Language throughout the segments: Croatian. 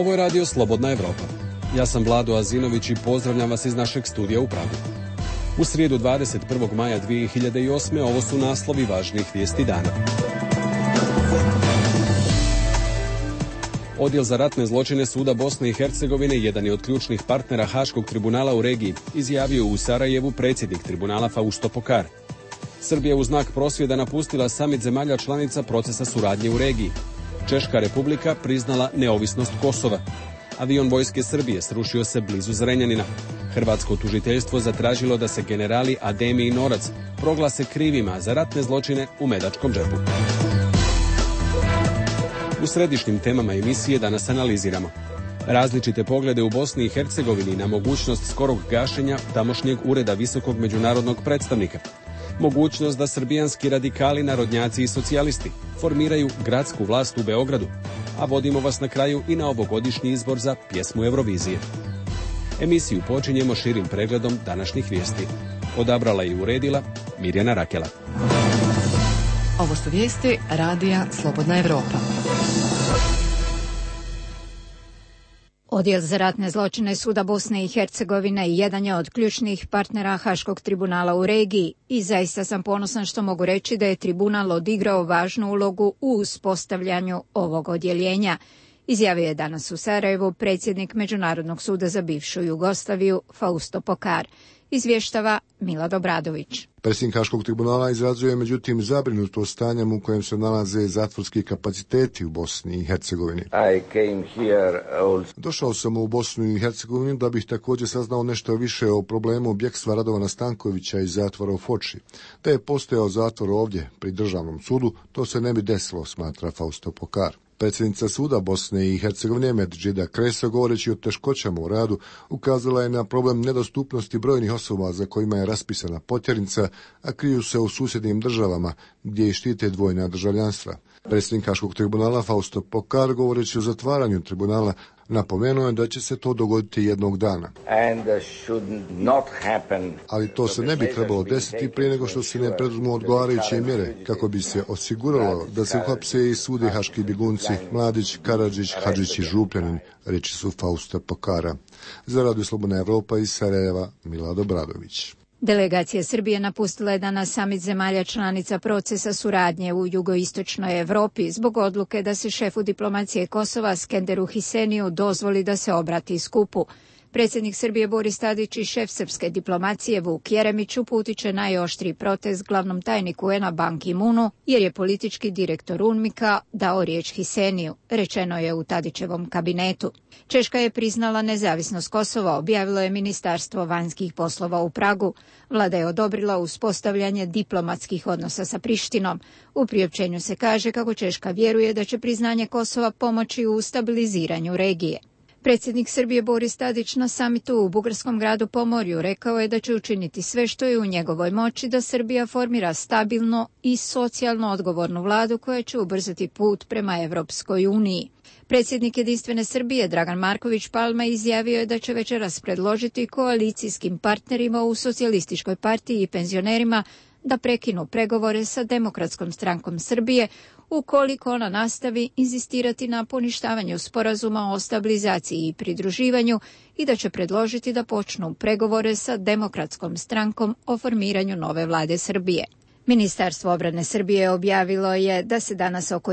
Ovo je radio Slobodna Evropa. Ja sam Vlado Azinović i pozdravljam vas iz našeg studija u Pragu. U srijedu 21. maja 2008. ovo su naslovi važnih vijesti dana. Odjel za ratne zločine Suda Bosne i Hercegovine, jedan je od ključnih partnera Haškog tribunala u regiji, izjavio u Sarajevu predsjednik tribunala Fausto Pokar. Srbija u znak prosvjeda napustila samit zemalja članica procesa suradnje u regiji. Češka republika priznala neovisnost Kosova. Avion vojske Srbije srušio se blizu Zrenjanina. Hrvatsko tužiteljstvo zatražilo da se generali Ademi i Norac proglase krivima za ratne zločine u Medačkom džepu. U središnjim temama emisije danas analiziramo različite poglede u Bosni i Hercegovini na mogućnost skorog gašenja tamošnjeg ureda visokog međunarodnog predstavnika, mogućnost da srbijanski radikali, narodnjaci i socijalisti formiraju gradsku vlast u Beogradu, a vodimo vas na kraju i na ovogodišnji izbor za pjesmu Eurovizije. Emisiju počinjemo širim pregledom današnjih vijesti. Odabrala i uredila Mirjana Rakela. Ovo su vijesti radija Slobodna Evropa. Odjel za ratne zločine Suda Bosne i Hercegovine jedan je od ključnih partnera Haškog tribunala u regiji i zaista sam ponosan što mogu reći da je tribunal odigrao važnu ulogu u uspostavljanju ovog odjeljenja, izjavio je danas u Sarajevu predsjednik Međunarodnog suda za bivšu Jugoslaviju Fausto Pokar. Izvještava Milad Obradović. Predsjednik Haškog tribunala izrazuje međutim zabrinutost stanjem u kojem se nalaze zatvorski kapaciteti u Bosni i Hercegovini. Došao sam u Bosnu i Hercegovinu da bih također saznao nešto više o problemu bjekstva Radovana Stankovića iz zatvora u Foči. Da je postojao zatvor ovdje pri državnom sudu, to se ne bi desilo, smatra Fausto Pokar. Predsjednica Suda Bosne i Hercegovine Medžida Kresa, govoreći o teškoćama u radu, ukazala je na problem nedostupnosti brojnih osoba za kojima je raspisana potjernica, a kriju se u susjednim državama gdje i štite dvojna državljanstva. Predsjednik Haškog tribunala Fausto Pokar, govoreći o zatvaranju tribunala, napomenuo je da će se to dogoditi jednog dana. Ali to se ne bi trebalo desiti prije nego što se ne preduzmu odgovarajuće mjere kako bi se osiguralo da se uhapse i sude haški bjegunci Mladić, Karadžić, Hadžić i Župljanin, reči su Fausta Pokara. Za Radio Slobodna Evropa iz Sarajeva, Milad Obradović. Delegacija Srbije napustila je danas samit zemalja članica procesa suradnje u jugoistočnoj Evropi zbog odluke da se šefu diplomacije Kosova Skenderu Hiseniju dozvoli da se obrati skupu. Predsjednik Srbije Boris Tadić i šef srpske diplomacije Vuk Jeremić uputit će najoštriji protest glavnom tajniku UN-a Ban Ki-moonu jer je politički direktor UNMIK-a dao riječ Hiseniju, rečeno je u Tadićevom kabinetu. Češka je priznala nezavisnost Kosova, objavilo je Ministarstvo vanjskih poslova u Pragu. Vlada je odobrila uspostavljanje diplomatskih odnosa sa Prištinom. U priopćenju se kaže kako Češka vjeruje da će priznanje Kosova pomoći u stabiliziranju regije. Predsjednik Srbije Boris Tadić na samitu u bugarskom gradu Pomorju rekao je da će učiniti sve što je u njegovoj moći da Srbija formira stabilno i socijalno odgovornu vladu koja će ubrzati put prema Evropskoj uniji. Predsjednik Jedinstvene Srbije Dragan Marković Palma izjavio je da će večeras predložiti koalicijskim partnerima u Socijalističkoj partiji i penzionerima da prekinu pregovore sa Demokratskom strankom Srbije ukoliko ona nastavi inzistirati na poništavanju sporazuma o stabilizaciji i pridruživanju i da će predložiti da počnu pregovore sa Demokratskom strankom o formiranju nove vlade Srbije. Ministarstvo obrane Srbije objavilo je da se danas oko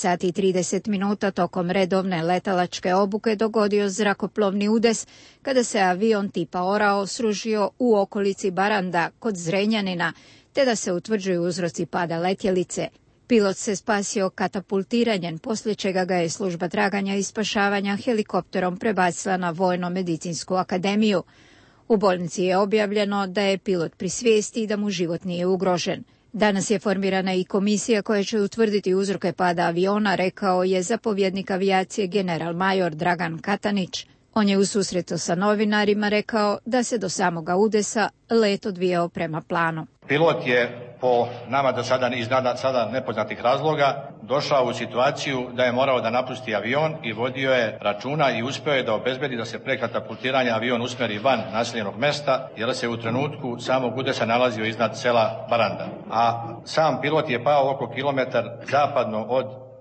11:30 sati tokom redovne letalačke obuke dogodio zrakoplovni udes kada se avion tipa Orao srušio u okolici Baranda kod Zrenjanina, te da se utvrđuju uzroci pada letjelice. Pilot se spasio katapultiranjem, poslije čega ga je služba traganja i spašavanja helikopterom prebacila na Vojno-medicinsku akademiju. U bolnici je objavljeno da je pilot pri svijesti i da mu život nije ugrožen. Danas je formirana i komisija koja će utvrditi uzroke pada aviona, rekao je zapovjednik avijacije general major Dragan Katanić. On je u susretu sa novinarima rekao da se do samoga udesa let odvijao prema planu. Pilot je po nama do sada iz sada nepoznatih razloga došao u situaciju da je morao da napusti avion i vodio je računa i uspio je da obezbedi da se pre katapultiranja avion usmeri van naseljenog mesta jer se u trenutku samog udesa nalazio iznad sela Baranda. A sam pilot je pao oko kilometar zapadno od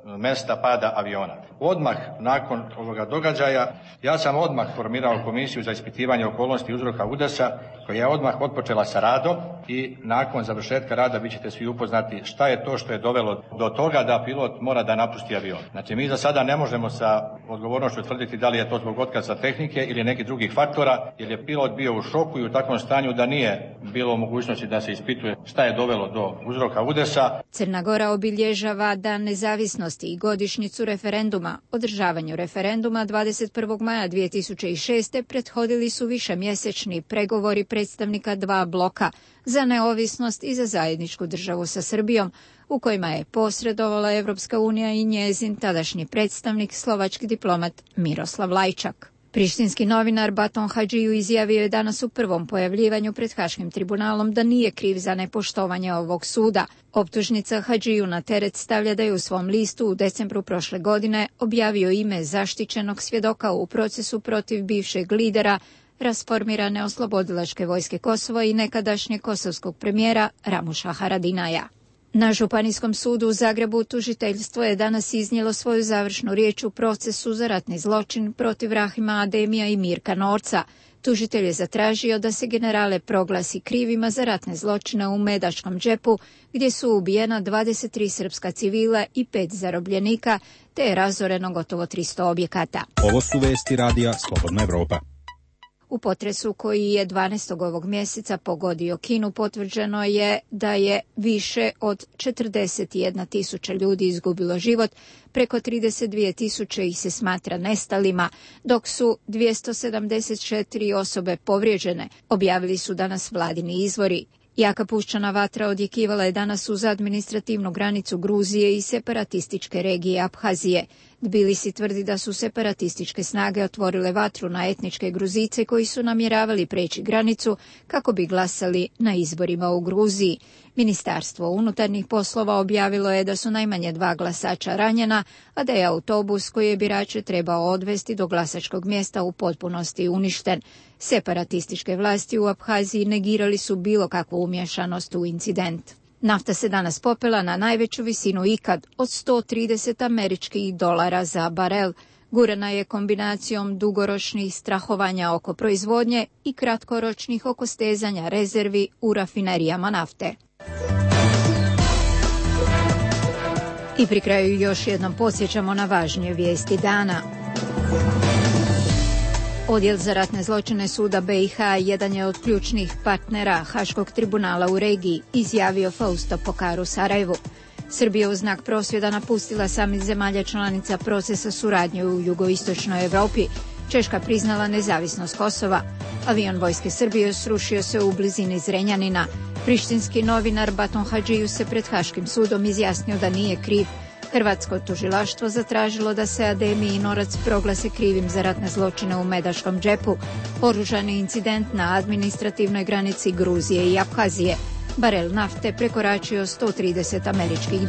mesta pada aviona. Odmah nakon ovoga događaja ja sam odmah formirao komisiju za ispitivanje okolnosti uzroka udesa koja je odmah otpočela sa radom i nakon završetka rada bit ćete svi upoznati šta je to što je dovelo do toga da pilot mora da napusti avion. Znači mi za sada ne možemo sa odgovornošću tvrditi da li je to zbog otkaza tehnike ili nekih drugih faktora, jer je pilot bio u šoku i u takvom stanju da nije bilo mogućnosti da se ispituje šta je dovelo do uzroka udesa. Crna Gora obilježava Dan nezavisnosti i godišnjicu referenduma. Održavanju referenduma 21. maja 2006. prethodili su višemjesečni pregovori predstavnika dva bloka za neovisnost i za zajedničku državu sa Srbijom, u kojima je posredovala Evropska unija i njezin tadašnji predstavnik, slovački diplomat Miroslav Lajčak. Prištinski novinar Baton Hadžiju izjavio je danas u prvom pojavljivanju pred Haškim tribunalom da nije kriv za nepoštovanje ovog suda. Optužnica Hadžiju na teret stavlja da je u svom listu u decembru prošle godine objavio ime zaštićenog svjedoka u procesu protiv bivšeg lidera rasformirane oslobodilačke vojske Kosova i nekadašnjeg kosovskog premijera Ramuša Haradinaja. Na Županijskom sudu u Zagrebu tužiteljstvo je danas iznijelo svoju završnu riječ u procesu za ratni zločin protiv Rahima Ademija i Mirka Norca. Tužitelj je zatražio da se generale proglasi krivima za ratne zločine u Medačkom džepu, gdje su ubijena 23 srpska civila i 5 zarobljenika, te je razoreno gotovo 300 objekata. Ovo su vesti radija Slobodna Evropa. U potresu koji je 12. ovog mjeseca pogodio Kinu potvrđeno je da je više od 41.000 ljudi izgubilo život, preko 32.000 ih se smatra nestalima, dok su 274 osobe povrijeđene, objavili su danas vladini izvori. Jaka puščana vatra odjekivala je danas uz administrativnu granicu Gruzije i separatističke regije Abhazije. Tbilisi tvrdi da su separatističke snage otvorile vatru na etničke Gruzice koji su namjeravali preći granicu kako bi glasali na izborima u Gruziji. Ministarstvo unutarnjih poslova objavilo je da su najmanje 2 glasača ranjena, a da je autobus koji je birače trebao odvesti do glasačkog mjesta u potpunosti uništen. Separatističke vlasti u Abhaziji negirali su bilo kakvu umješanost u incident. Nafta se danas popela na najveću visinu ikad od $130 američkih za barel. Gurana je kombinacijom dugoročnih strahovanja oko proizvodnje i kratkoročnih oko stezanja rezervi u rafinerijama nafte. I pri kraju još jednom podsjećamo na važnije vijesti dana. Odjel za ratne zločine suda BiH jedan je od ključnih partnera Haškog tribunala u regiji, izjavio Fausto Pokar u Sarajevu. Srbija u znak prosvjeda napustila samit zemalja članica procesa suradnje u jugoistočnoj Evropi. Češka priznala nezavisnost Kosova. Avion vojske Srbije srušio se u blizini Zrenjanina. Prištinski novinar Baton Hadžiju se pred Haškim sudom izjasnio da nije kriv. Hrvatsko tužilaštvo zatražilo da se Ademi i Norac proglase krivim za ratne zločine u Medačkom džepu. Oružani incident na administrativnoj granici Gruzije i Abhazije. Barel nafte prekoračio $130 američkih.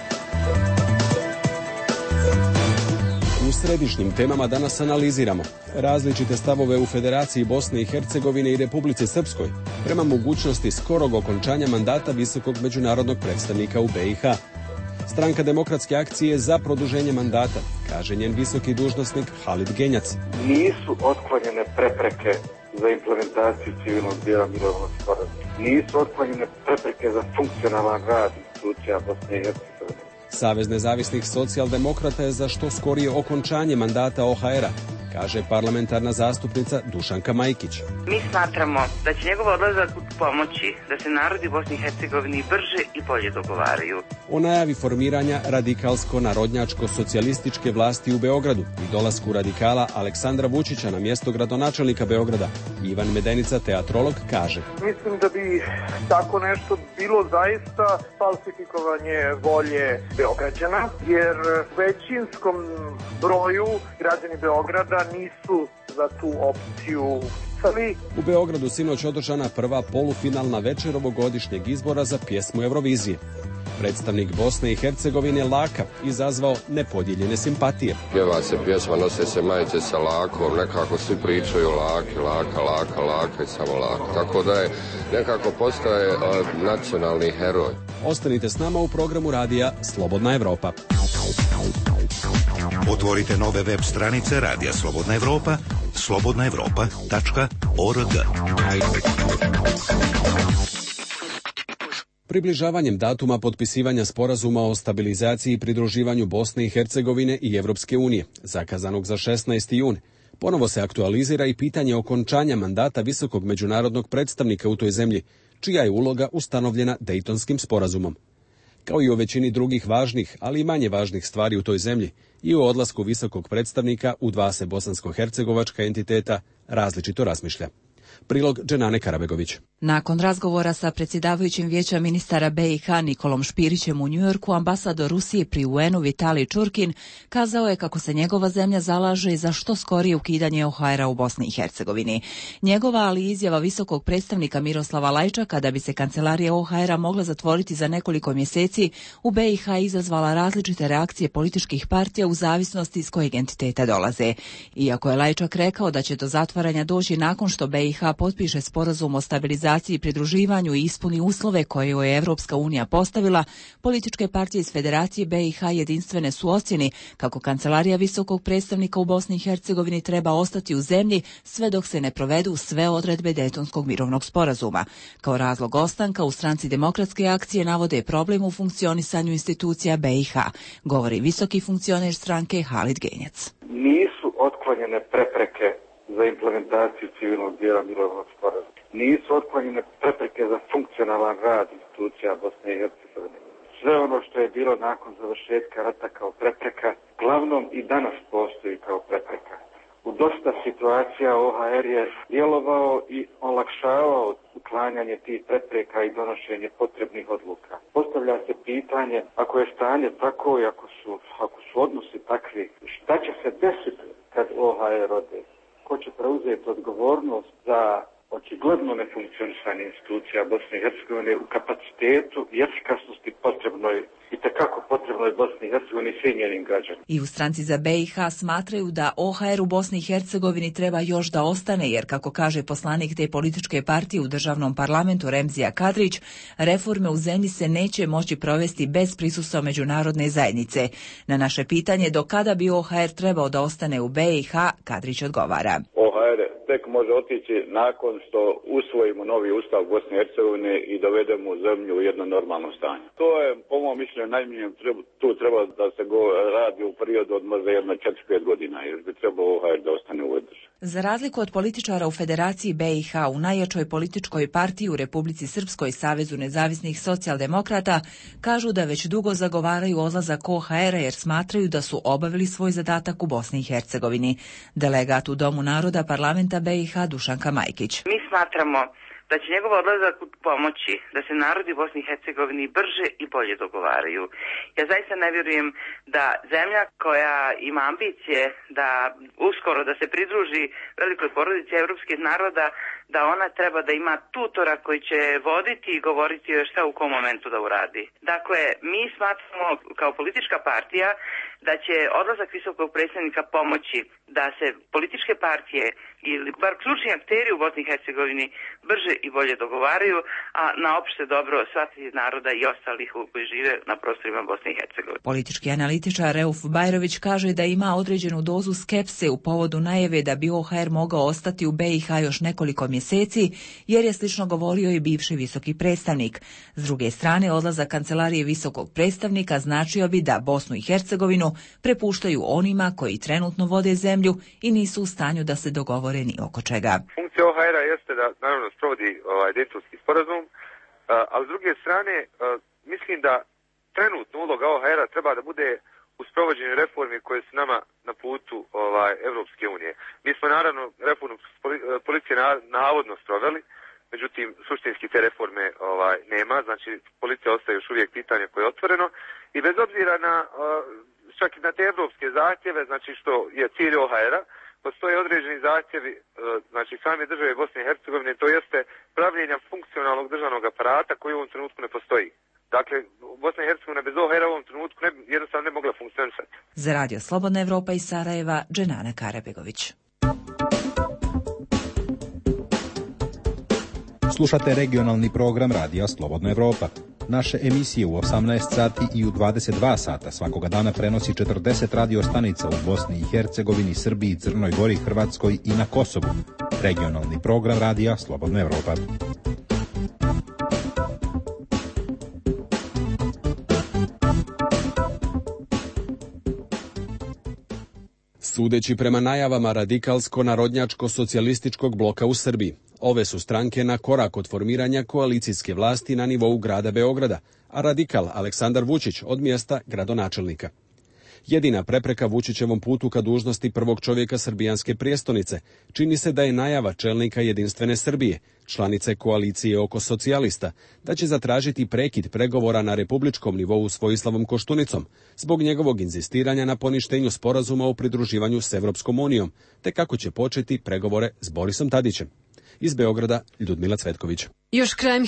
U središnjim temama danas analiziramo različite stavove u Federaciji Bosne i Hercegovine i Republici Srpskoj prema mogućnosti skorog okončanja mandata visokog međunarodnog predstavnika u BiH. Stranka Demokratske akcije za produženje mandata, kaže njen visoki dužnosnik Halid Genjac. Nisu otklonjene prepreke za implementaciju civilnog dijela mirovnog sporazuma. Nisu otklonjene prepreke za funkcionalan rad institucija Bosne i Hercegovine. Savez nezavisnih socijaldemokrata je za što skorije okončanje mandata OHR-a, kaže parlamentarna zastupnica Dušanka Majkić. Mi smatramo da će njegov odlazak pomoći da se narodi Bosne i Hercegovine brže i bolje dogovaraju. O najavi formiranja radikalsko-narodnjačko-socijalističke vlasti u Beogradu i dolasku radikala Aleksandra Vučića na mjesto gradonačelnika Beograda, Ivan Medenica, teatrolog, kaže. Mislim da bi tako nešto bilo zaista falsifikovanje volje Beograđana, jer većinskom broju građani Beograda nisu za tu opciju. U Beogradu sinoć održana prva polufinalna večer ovogodišnjeg izbora za pjesmu Eurovizije. Predstavnik Bosne i Hercegovine Laka izazvao nepodijeljene simpatije. Pjeva se pjesma, nose se majice sa Lakom, nekako svi pričaju Laki, Laka i samo Laka. Tako da je nekako postaje nacionalni heroj. Ostanite s nama u programu radija Slobodna Evropa. Otvorite nove web stranice Radija Slobodna Evropa, slobodnaevropa.org. Približavanjem datuma potpisivanja sporazuma o stabilizaciji i pridruživanju Bosne i Hercegovine i Evropske unije, zakazanog za 16. jun, ponovo se aktualizira i pitanje okončanja mandata visokog međunarodnog predstavnika u toj zemlji, čija je uloga ustanovljena Dejtonskim sporazumom. Kao i o većini drugih važnih, ali i manje važnih stvari u toj zemlji, i o odlasku visokog predstavnika u dva se bosansko-hercegovačka entiteta različito razmišlja. Prilog Dženane Karabegović. Nakon razgovora sa predsjedavajućim vijeća ministara BiH Nikolom Špirićem u Njujorku, ambasador Rusije pri UN-u Vitalij Čurkin kazao je kako se njegova zemlja zalaže za što skorije ukidanje OHR-a u Bosni i Hercegovini. Njegova, ali i izjava visokog predstavnika Miroslava Lajčaka da bi se kancelarija OHR-a mogla zatvoriti za nekoliko mjeseci u BiH izazvala različite reakcije političkih partija u zavisnosti iz kojeg entiteta dolaze. Iako je Lajčak rekao da će do zatvaranja doći nakon što BiH potpiše sporazum o stabilizaciji i pridruživanju i ispuni uslove koje je Evropska unija postavila, političke partije iz Federacije BiH jedinstvene su ocjeni kako kancelarija visokog predstavnika u Bosni i Hercegovini treba ostati u zemlji sve dok se ne provedu sve odredbe Dejtonskog mirovnog sporazuma. Kao razlog ostanka u Stranci demokratske akcije navode problem u funkcionisanju institucija BiH, govori visoki funkcioner stranke Halid Genjac. Nisu otklonjene prepreke za implementaciju civilnog dijela mirovnog sporazuma. Nisu otklonjene prepreke za funkcionalan rad institucija Bosne i Hercegovine. Sve ono što je bilo nakon završetka rata kao prepreka, glavnom i danas postoji kao prepreka. U dosta situacija OHR je djelovao i olakšavao uklanjanje tih prepreka i donošenje potrebnih odluka. Postavlja se pitanje, ako je stanje tako i ako su odnosi takvi, šta će se desiti kad OHR ode? Ko će preuzeti odgovornost za očigledno nefunkcionisanje institucija Bosne i Hercegovine u kapacitetu i efikasnosti potrebnoj i tekako potrebnoj Bosni i Hercegovini i svim njenim građanima. I u Stranci za BiH smatraju da OHR u Bosni i Hercegovini treba još da ostane, jer kako kaže poslanik te političke partije u državnom parlamentu Remzija Kadrić, reforme u zemlji se neće moći provesti bez prisustva međunarodne zajednice. Na naše pitanje do kada bi OHR trebao da ostane u BiH, Kadrić odgovara. OHR tek može otići nakon što usvojimo novi ustav Bosne i Hercegovine i dovedemo zemlju u jedno normalno stanje. To je, po mom mišljenju, najmanje tu treba da se radi u periodu od možda jedno 4-5 godina, jer bi trebao OHR da ostane u državi. Za razliku od političara u Federaciji BiH, u najjačoj političkoj partiji u Republici Srpskoj, Savezu nezavisnih socijaldemokrata, kažu da već dugo zagovaraju odlazak OHR-a jer smatraju da su obavili svoj zadatak u Bosni i Hercegovini. Delegat u Domu naroda parlamenta BiH Dušanka Majkić. Mi smatramo da će njegov odlazak pomoći da se narodi Bosni i Hercegovini brže i bolje dogovaraju. Ja zaista ne vjerujem da zemlja koja ima ambicije da uskoro da se pridruži velikoj porodici evropskih naroda, da ona treba da ima tutora koji će voditi i govoriti joj šta u kom momentu da uradi. Dakle, mi smatramo kao politička partija da će odlazak visokog predstavnika pomoći da se političke partije ili bar ključni akteri u Bosni i Hercegovini brže i bolje dogovaraju, a na opšte dobro svih naroda i ostalih koji žive na prostorima Bosne i Hercegovine. Politički analitičar Reuf Bajrović kaže da ima određenu dozu skepse u povodu najave da bi OHR mogao ostati u BiH još nekoliko mjeseci, jer je slično govorio i bivši visoki predstavnik. S druge strane, odlazak kancelarije visokog predstavnika značio bi da Bosnu i Hercegovinu prepuštaju onima koji trenutno vode zemlju i nisu u stanju da se dogovore ni oko čega. Funkcija OHR-a jeste da naravno sprovodi Dejtonski sporazum, ali s druge strane mislim da trenutno uloga OHR-a treba da bude u sprovođenju reformi koje su nama na putu Evropske unije. Mi smo naravno reformu policije navodno sproveli, međutim suštinski te reforme nema, znači policija ostaje još uvijek pitanje koje je otvoreno i bez obzira na čak i na te evropske zahtjeve, znači što je cilj OHR-a, postoje određeni zahtjevi, znači same države Bosne i Hercegovine, to jeste pravljenja funkcionalnog državnog aparata koji u ovom trenutku ne postoji. Dakle, Bosna i Hercegovina bez OHR-a u ovom trenutku jednostavno ne mogla funkcionisati. Za Radio Slobodna Evropa iz Sarajeva, Dženana Karabegović. Slušate regionalni program Radija Slobodna Evropa. Naše emisije u 18 sati i u 22 sata svakoga dana prenosi 40 radio stanica u Bosni i Hercegovini, Srbiji, Crnoj Gori, Hrvatskoj i na Kosovu. Regionalni program radija Slobodna Evropa. Sudeći prema najavama radikalsko-narodnjačko-socijalističkog bloka u Srbiji, ove su stranke na korak od formiranja koalicijske vlasti na nivou grada Beograda, a radikal Aleksandar Vučić od mjesta gradonačelnika. Jedina prepreka Vučićevom putu ka dužnosti prvog čovjeka srbijanske prijestolnice čini se da je najava čelnika Jedinstvene Srbije, članice koalicije oko socijalista, da će zatražiti prekid pregovora na republičkom nivou s Vojislavom Koštunicom zbog njegovog inzistiranja na poništenju sporazuma o pridruživanju s Evropskom unijom, te kako će početi pregovore s Borisom Tadićem. Iz Beograda, Ljudmila Cvetković. Još krajem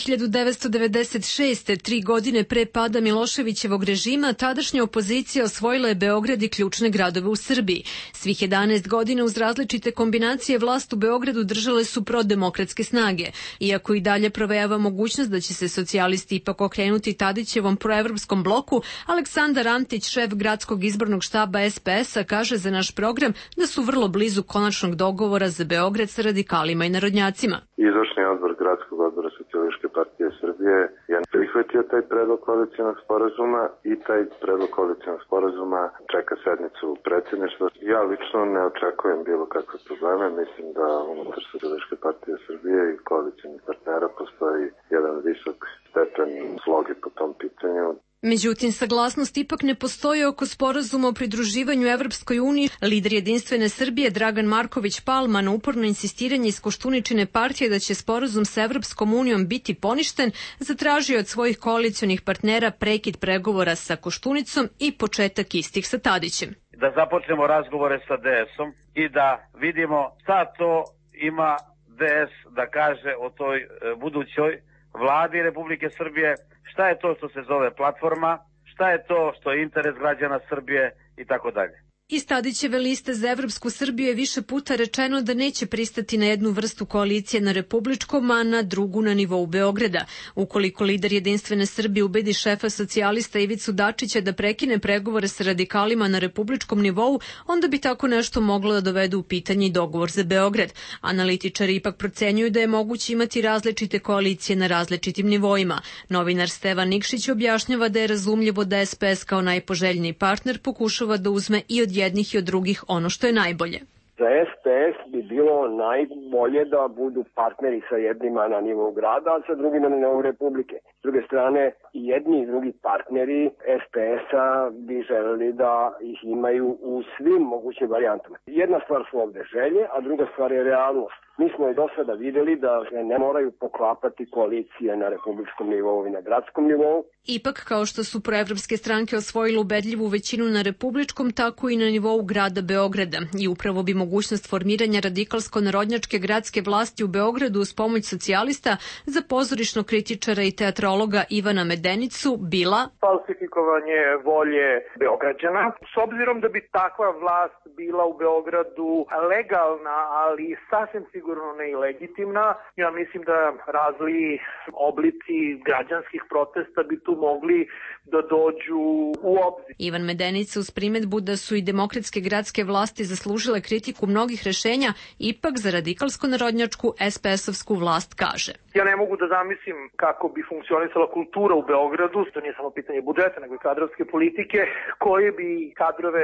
1996. 3 godine pre pada Miloševićevog režima, tadašnja opozicija osvojila je Beograd i ključne gradove u Srbiji. Svih 11 godina uz različite kombinacije vlast u Beogradu držale su prodemokratske snage. Iako i dalje provejava mogućnost da će se socijalisti ipak okrenuti Tadićevom proevropskom bloku, Aleksandar Antić, šef gradskog izbornog štaba SPS-a, kaže za naš program da su vrlo blizu konačnog dogovora za Beograd sa radikalima i narodnjacima. Izvršni odbor gradskog odbora Socijalističke partije Srbije je prihvatio taj predlog koalicionog sporazuma i taj predlog koalicionog sporazuma čeka sednicu predsjedništva. Ja lično ne očekujem bilo kakve probleme. Mislim da unutar Socijalističke partije Srbije i koalicionih partnera postoji jedan visok stepen sloge po tom pitanju. Međutim, saglasnost ipak ne postoji oko sporazuma o pridruživanju Evropskoj uniji. Lider Jedinstvene Srbije Dragan Marković Palma na uporno insistiranje iz Koštuničine partije da će sporazum sa Evropskom unijom biti poništen, zatražio od svojih koalicionih partnera prekid pregovora sa Koštunicom i početak istih sa Tadićem. Da započnemo razgovore sa DS-om i da vidimo šta to ima DS da kaže o toj budućoj vladi Republike Srbije, šta je to što se zove platforma, šta je to što je interes građana Srbije i tako dalje. Iz Tadićeve liste za Evropsku Srbiju je više puta rečeno da neće pristati na jednu vrstu koalicije na republičkom, a na drugu na nivou Beograda. Ukoliko lider Jedinstvene Srbije ubedi šefa socijalista Ivicu Dačića da prekine pregovore sa radikalima na republičkom nivou, onda bi tako nešto moglo da dovede u pitanje i dogovor za Beograd. Analitičari ipak procenjuju da je moguće imati različite koalicije na različitim nivoima. Novinar Stevan Nikšić objašnjava da je razumljivo da SPS kao najpoželjniji partner pokušava da uzme i od jednih i od drugih ono što je najbolje. Za SPS bi bilo najbolje da budu partneri sa jednima na nivou grada, a sa drugima na nivou republike. S druge strane, i jedni i drugi partneri SPS-a bi želeli da ih imaju u svim mogućim varijantama. Jedna stvar su ovde želje, a druga stvar je realnost. Mi smo i do sada videli da ne moraju poklapati koalicije na republičkom nivou i na gradskom nivou. Ipak, kao što su proevropske stranke osvojile ubedljivu većinu na republičkom, tako i na nivou grada Beograda. I upravo bi mogućnost formiranja radikalsko-narodnjačke gradske vlasti u Beogradu uz pomoć socijalista za pozorišnog kritičara i teatrologa Ivana Medenicu bila falsifikovanje volje Beograđana. S obzirom da bi takva vlast bila u Beogradu legalna, ali sasvim sigurno ne i legitimna, ja mislim da razni oblici građanskih protesta bi tu mogli da dođu u obzir. Ivan Medenica uz primedbu da su i demokratske gradske vlasti zaslužile kritiku mnogih rešenja, ipak za radikalsko-narodnjačku SPS-ovsku vlast kaže. Ja ne mogu da zamislim kako bi funkcionisala kultura u Beogradu, to nije samo pitanje budžeta, nego i kadrovske politike, koje bi kadrove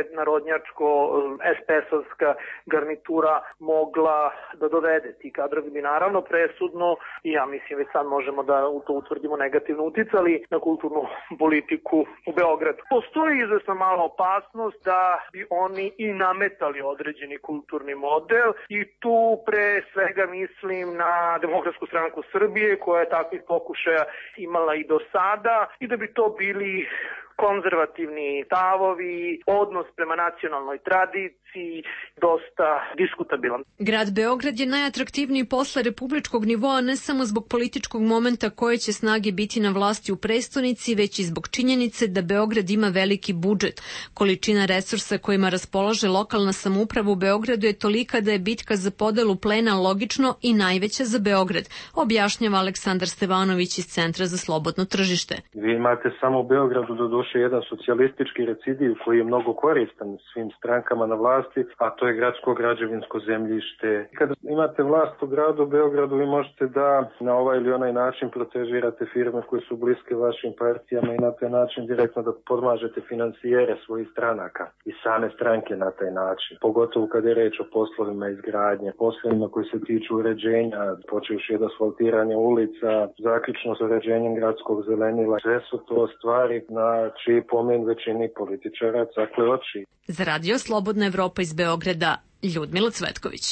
narodnjačko-SPS-ovska garnitura mogla da dovede. Ti kadrovi bi naravno presudno, i ja mislim već sad možemo da to utvrdimo, negativno uticali na kulturnu politiku u Beogradu. Postoji izvesna mala opasnost da bi oni i nametali određeni kulturni model i tu pre svega mislim na Demokratsku stranku Srbije koja je takvih pokušaja imala i do sada i da bi to bili konzervativni stavovi, odnos prema nacionalnoj tradiciji, i dosta diskutabilan. Grad Beograd je najatraktivniji posle republičkog nivoa ne samo zbog političkog momenta koje će snage biti na vlasti u prestonici, već i zbog činjenice da Beograd ima veliki budžet. Količina resursa kojima raspolaže lokalna samouprava u Beogradu je tolika da je bitka za podelu plena logično i najveća za Beograd, objašnjava Aleksandar Stevanović iz Centra za slobodno tržište. Vi imate samo u Beogradu doduše jedan socijalistički recidiv koji je mnogo koristan svim strankama na vlasti, a to je gradsko građevinsko zemljište. Kada imate vlast u gradu Beogradu, vi možete da na ovaj ili onaj način protežirate firme koje su bliske vašim partijama i na taj način direktno da podmažete financijere svojih stranaka i same stranke na taj način. Pogotovo kada je reč o poslovima izgradnje, poslovima koji se tiču uređenja, počevši od asfaltiranja ulica, zaključno s uređenjem gradskog zelenila. Sve su to stvari na čiji pomen većini političara cakle oči. Za Radio Slobodna Evropa iz Beograda, Ljudmila Cvetković.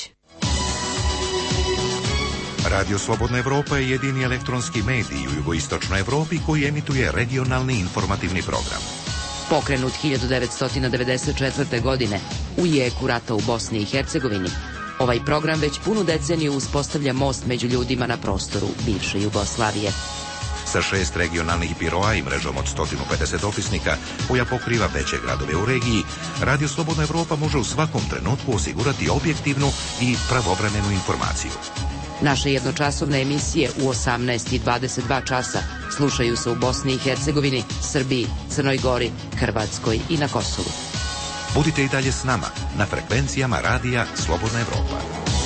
Radio Slobodna Evropa je jedini elektronski medij u jugoistočnoj Evropi koji emituje regionalni informativni program. Pokrenut 1994. godine u jeku rata u Bosni i Hercegovini, ovaj program već punu deceniju uspostavlja most među ljudima na prostoru bivše Jugoslavije. Sa 6 regionalnih biroa i mrežom od 150 opisnika koja pokriva veće gradove u regiji, Radio Slobodna Evropa može u svakom trenutku osigurati objektivnu i pravovremenu informaciju. Naše jednočasovne emisije u 18 i 22 časa slušaju se u Bosni i Hercegovini, Srbiji, Crnoj Gori, Hrvatskoj i na Kosovu. Budite i dalje s nama na frekvencijama Radija Slobodna Evropa.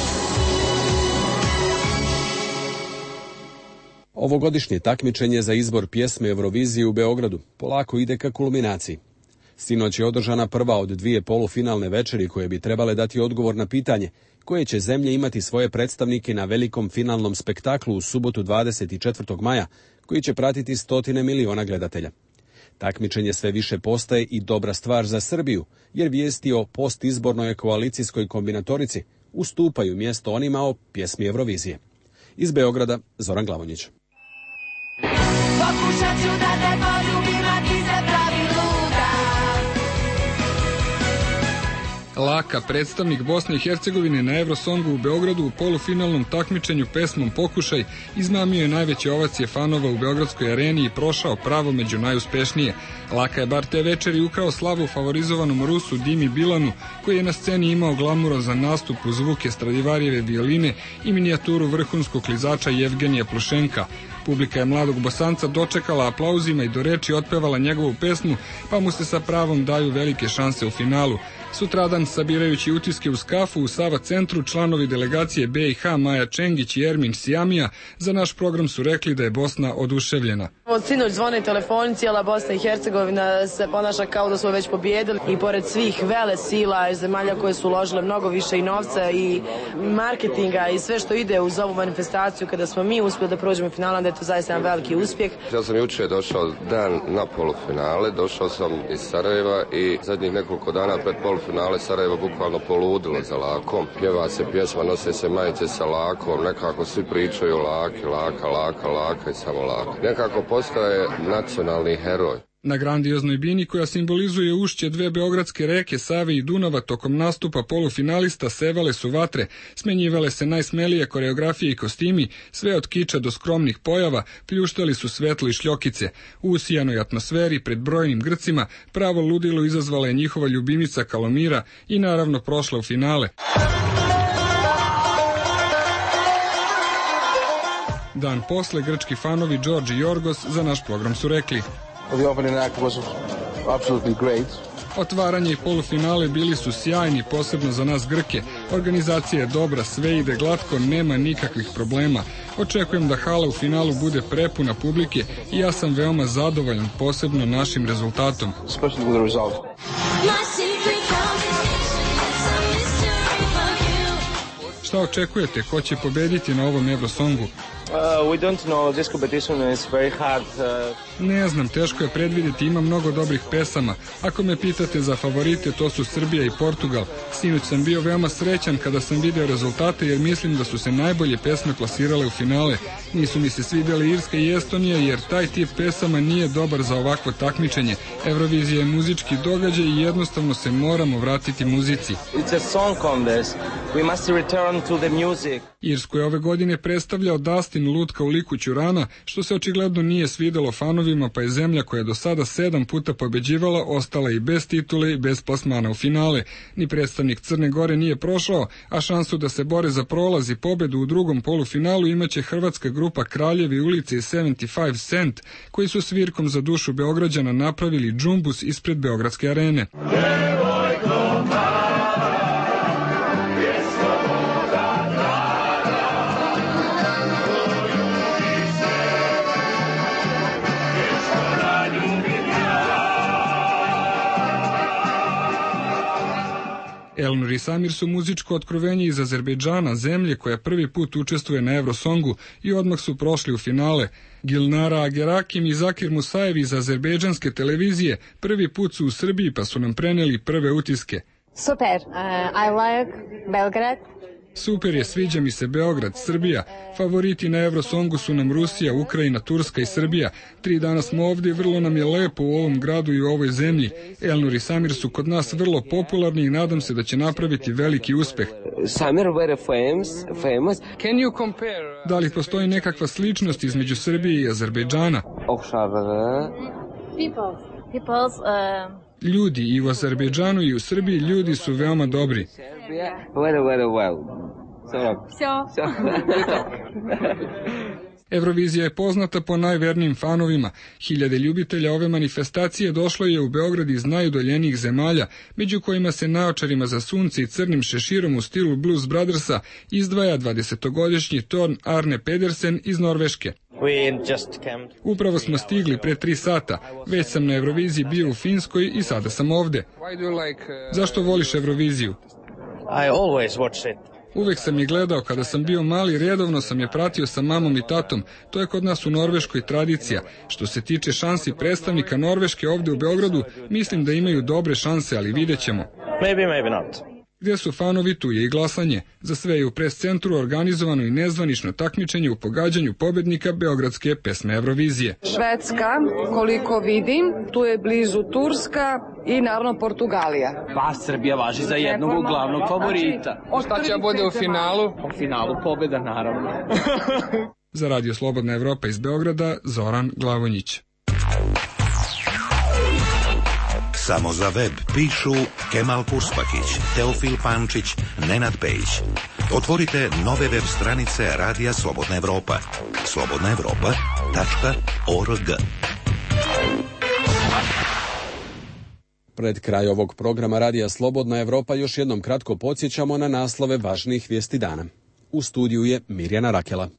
Ovogodišnje takmičenje za izbor pjesme Eurovizije u Beogradu polako ide ka kulminaciji. Sinoć je održana prva od dvije polufinalne večeri koje bi trebale dati odgovor na pitanje koje će zemlje imati svoje predstavnike na velikom finalnom spektaklu u subotu 24. maja, koji će pratiti 100 miliona gledatelja. Takmičenje sve više postaje i dobra stvar za Srbiju, jer vijesti o postizbornoj koalicijskoj kombinatorici ustupaju mjesto onima o pjesmi Eurovizije. Iz Beograda, Zoran Glavonjić. Pokušat ću da te poljubim, a ti se pravi luda. Laka, predstavnik Bosne i Hercegovine na Eurosongu u Beogradu u polufinalnom takmičenju pesmom Pokušaj, iznamio je najveće ovacije fanova u Beogradskoj areni i prošao pravo među najuspešnije. Laka je bar te večeri ukrao slavu favorizovanom Rusu Dimi Bilanu, koji je na sceni imao glamurozan nastup uz zvuke Stradivarijeve violine i minijaturu vrhunskog klizača Jevgenija Plušenka. Publika je mladog Bosanca dočekala aplauzima i do reči otpevala njegovu pesmu, pa mu se sa pravom daju velike šanse u finalu. Sutradan, sabirajući utiske uz kafu u Sava centru, članovi delegacije BiH Maja Čengić i Ermin Sijamija za naš program su rekli da je Bosna oduševljena. Od sinoć zvone telefoni, cijela Bosna i Hercegovina se ponaša kao da smo već pobjedili i pored svih vele sila iz zemalja koje su uložile mnogo više i novca i marketinga i sve što ide uz ovu manifestaciju, kada smo mi uspjeli da prođemo finale, da je to zaista jedan veliki uspjeh. Ja sam jučer došao dan na polufinale, došao sam iz Sarajeva i zadnjih nekoliko dana pred polufinale Sarajevo bukvalno poludilo za Lakom. Pjeva se pjesma, nose se majice sa Lakom, nekako svi pričaju laki, laka, laka, laka i samo laka. Nekako postaje nacionalni heroj. Na grandioznoj bini koja simbolizuje ušće dve beogradske reke Save i Dunava tokom nastupa polufinalista sevale su vatre, smenjivale se najsmelije koreografije i kostimi, sve od kiča do skromnih pojava, pljuštali su svetlo i šljokice. U usijanoj atmosferi pred brojnim Grcima pravo ludilo izazvala je njihova ljubimica Kalomira i naravno prošla u finale. Dan posle grčki fanovi George i Jorgos za naš program su rekli: Otvaranje i polufinale bili su sjajni, posebno za nas Grke. Organizacija je dobra, sve ide glatko, nema nikakvih problema. Očekujem da hala u finalu bude prepuna publike i ja sam veoma zadovoljan, posebno našim rezultatom. Šta očekujete, ko će pobediti na ovom Eurosongu? We don't know, this competition is very hard. Ne znam, teško je predvidjeti, ima mnogo dobrih pesama. Ako me pitate za favorite, to su Srbija i Portugal. Sinoć sam bio veoma srećan kada sam video rezultate jer mislim da su se najbolje pesme plasirale u finale. Nisu mi se svidjeli Irska i Estonija jer taj tip pesama nije dobar za ovakvo takmičenje. Eurovizija je muzički događaj i jednostavno se moramo vratiti muzici. It's a song contest. We must return to the music. Irsku je ove godine predstavljao Dustin Lutka u liku Ćurana, što se očigledno nije svidelo fanovima, pa je zemlja koja je do sada 7 puta pobeđivala ostala i bez titule i bez plasmana u finale. Ni predstavnik Crne Gore nije prošao, a šansu da se bore za prolaz i pobedu u drugom polufinalu imaće hrvatska grupa Kraljevi ulice i 75 Cent, koji su svirkom za dušu Beograđana napravili džumbus ispred Beogradske arene. Elnur i Samir su muzičko otkrovenje iz Azerbejdžana, zemlje koja prvi put učestvuje na Eurosongu i odmah su prošli u finale. Gilnara Agerakim i Zakir Musajev iz azerbejdžanske televizije prvi put su u Srbiji pa su nam preneli prve utiske. Super, I like Belgrade. Super je, sviđa mi se Beograd, Srbija. Favoriti na Eurosongu su nam Rusija, Ukrajina, Turska i Srbija. 3 dana smo ovdje, vrlo nam je lepo u ovom gradu i u ovoj zemlji. Elnur i Samir su kod nas vrlo popularni i nadam se da će napraviti veliki uspeh. Samir very famous. Can you compare? Da li postoji nekakva sličnost između Srbije i Azerbejdžana? Ljudi i u Azerbejdžanu i u Srbiji ljudi su veoma dobri. Very well. Eurovizija je poznata po najvernijim fanovima. Hiljade ljubitelja ove manifestacije došlo je u Beograd iz najudaljenijih zemalja, među kojima se naočarima za sunce i crnim šeširom u stilu Blues Brothersa izdvaja 20-godišnji Torn Arne Pedersen iz Norveške. Upravo smo stigli pre 3 sata. Već sam na Euroviziji bio u Finskoj i sada sam ovde. Zašto voliš Euroviziju? I always watch it. Uvek sam je gledao, kada sam bio mali, redovno sam je pratio sa mamom i tatom. To je kod nas u Norveškoj tradicija. Što se tiče šansi predstavnika Norveške ovde u Beogradu, mislim da imaju dobre šanse, ali vidjet ćemo. Maybe not. Gdje su fanovi, tu je i glasanje. Za sve je u pres centru organizovano i nezvanično takmičenje u pogađanju pobednika beogradske pesme Eurovizije. Švedska, koliko vidim, tu je blizu Turska i naravno Portugalija. Pa Srbija važi za jednog glavnog favorita. Šta će bude u finalu? U finalu pobeda, naravno. Za Radio Slobodna Evropa iz Beograda, Zoran Glavonjić. Samo za web pišu Kemal Kurspakić, Teofil Pančić, Nenad Pejić. Otvorite nove web stranice Radija Slobodna Evropa. slobodnaevropa.org. Pred kraj ovog programa Radija Slobodna Evropa još jednom kratko podsjećamo na naslove važnijih vijesti dana. U studiju je Mirjana Rakela.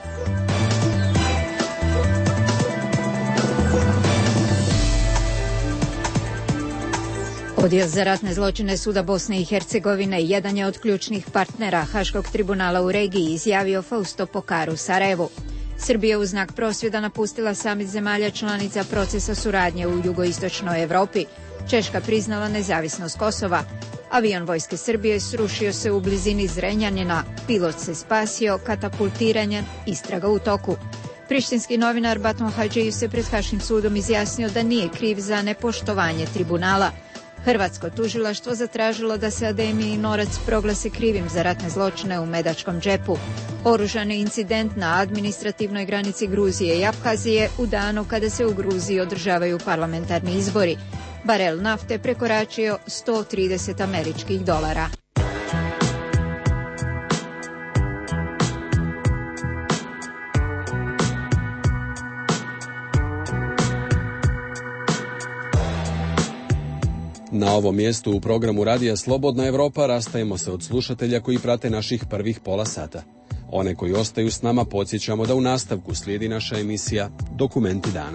Odjel za ratne zločine Suda Bosne i Hercegovine jedan je od ključnih partnera Haškog tribunala u regiji, izjavio Fausto Pokar u Sarajevu. Srbija u znak prosvjeda napustila samit zemalja članica procesa suradnje u jugoistočnoj Evropi. Češka priznala nezavisnost Kosova. Avion Vojske Srbije srušio se u blizini Zrenjanina. Pilot se spasio, katapultiranjem, istraga u toku. Prištinski novinar Baton Hadžiju se pred Haškim sudom izjasnio da nije kriv za nepoštovanje tribunala. Hrvatsko tužilaštvo zatražilo da se Ademi i Norac proglase krivim za ratne zločine u Medačkom džepu. Oružani incident na administrativnoj granici Gruzije i Aphazije u danu kada se u Gruziji održavaju parlamentarni izbori. Barel nafte prekoračio $130. Na ovom mjestu u programu Radija Slobodna Evropa rastajemo se od slušatelja koji prate naših prvih pola sata. One koji ostaju s nama podsjećamo da u nastavku slijedi naša emisija Dokumenti dana.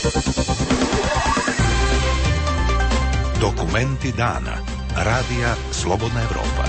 Dokumenti dana. Radija Slobodna Evropa.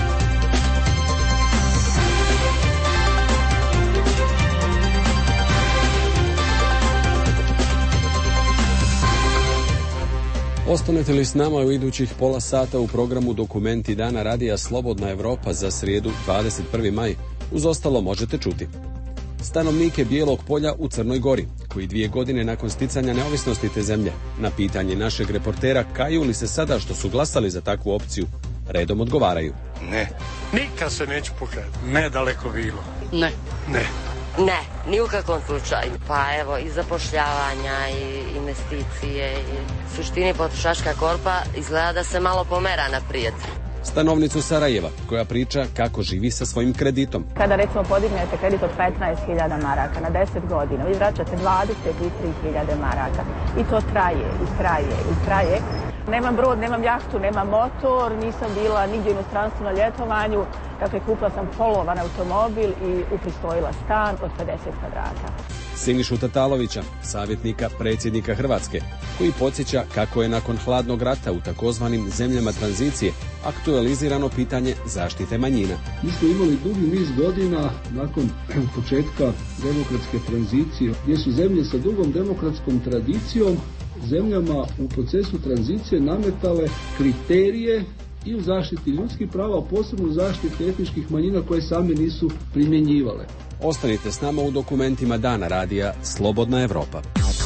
Ostanete li s nama u idućih pola sata u programu Dokumenti dana Radija Slobodna Evropa za srijedu 21. maj? Uz ostalo možete čuti stanovnike Bijelog polja u Crnoj Gori, koji 2 godine nakon sticanja neovisnosti te zemlje, na pitanje našeg reportera kaju li se sada što su glasali za takvu opciju, redom odgovaraju. Ne. Nikad se neću pokajati. Ne daleko bilo. Ne. Ne. Ne, ni u kakvom slučaju. Pa evo, i zapošljavanja, i investicije, i suštini potrošačka korpa izgleda da se malo pomera naprijed. Stanovnicu Sarajeva, koja priča kako živi sa svojim kreditom. Kada recimo podignete kredit od 15.000 maraka na 10 godina, vi vraćate 23.000 maraka. I to traje, i traje, i traje. Nemam brod, nemam jahtu, nemam motor, nisam bila nigdje u inostranstvu na ljetovanju. Dakle, kupila sam polovan automobil i upristojila stan od 50 kvadrata. Sinišu Tatalovića, savjetnika predsjednika Hrvatske, koji podsjeća kako je nakon hladnog rata u takozvanim zemljama tranzicije aktualizirano pitanje zaštite manjina. Mi smo imali dugi niz godina nakon početka demokratske tranzicije, gdje su zemlje sa dugom demokratskom tradicijom zemljama u procesu tranzicije nametale kriterije i u zaštiti ljudskih prava, a posebno u zaštiti etničkih manjina koje same nisu primjenjivale. Ostanite s nama u dokumentima dana Radija Slobodna Evropa.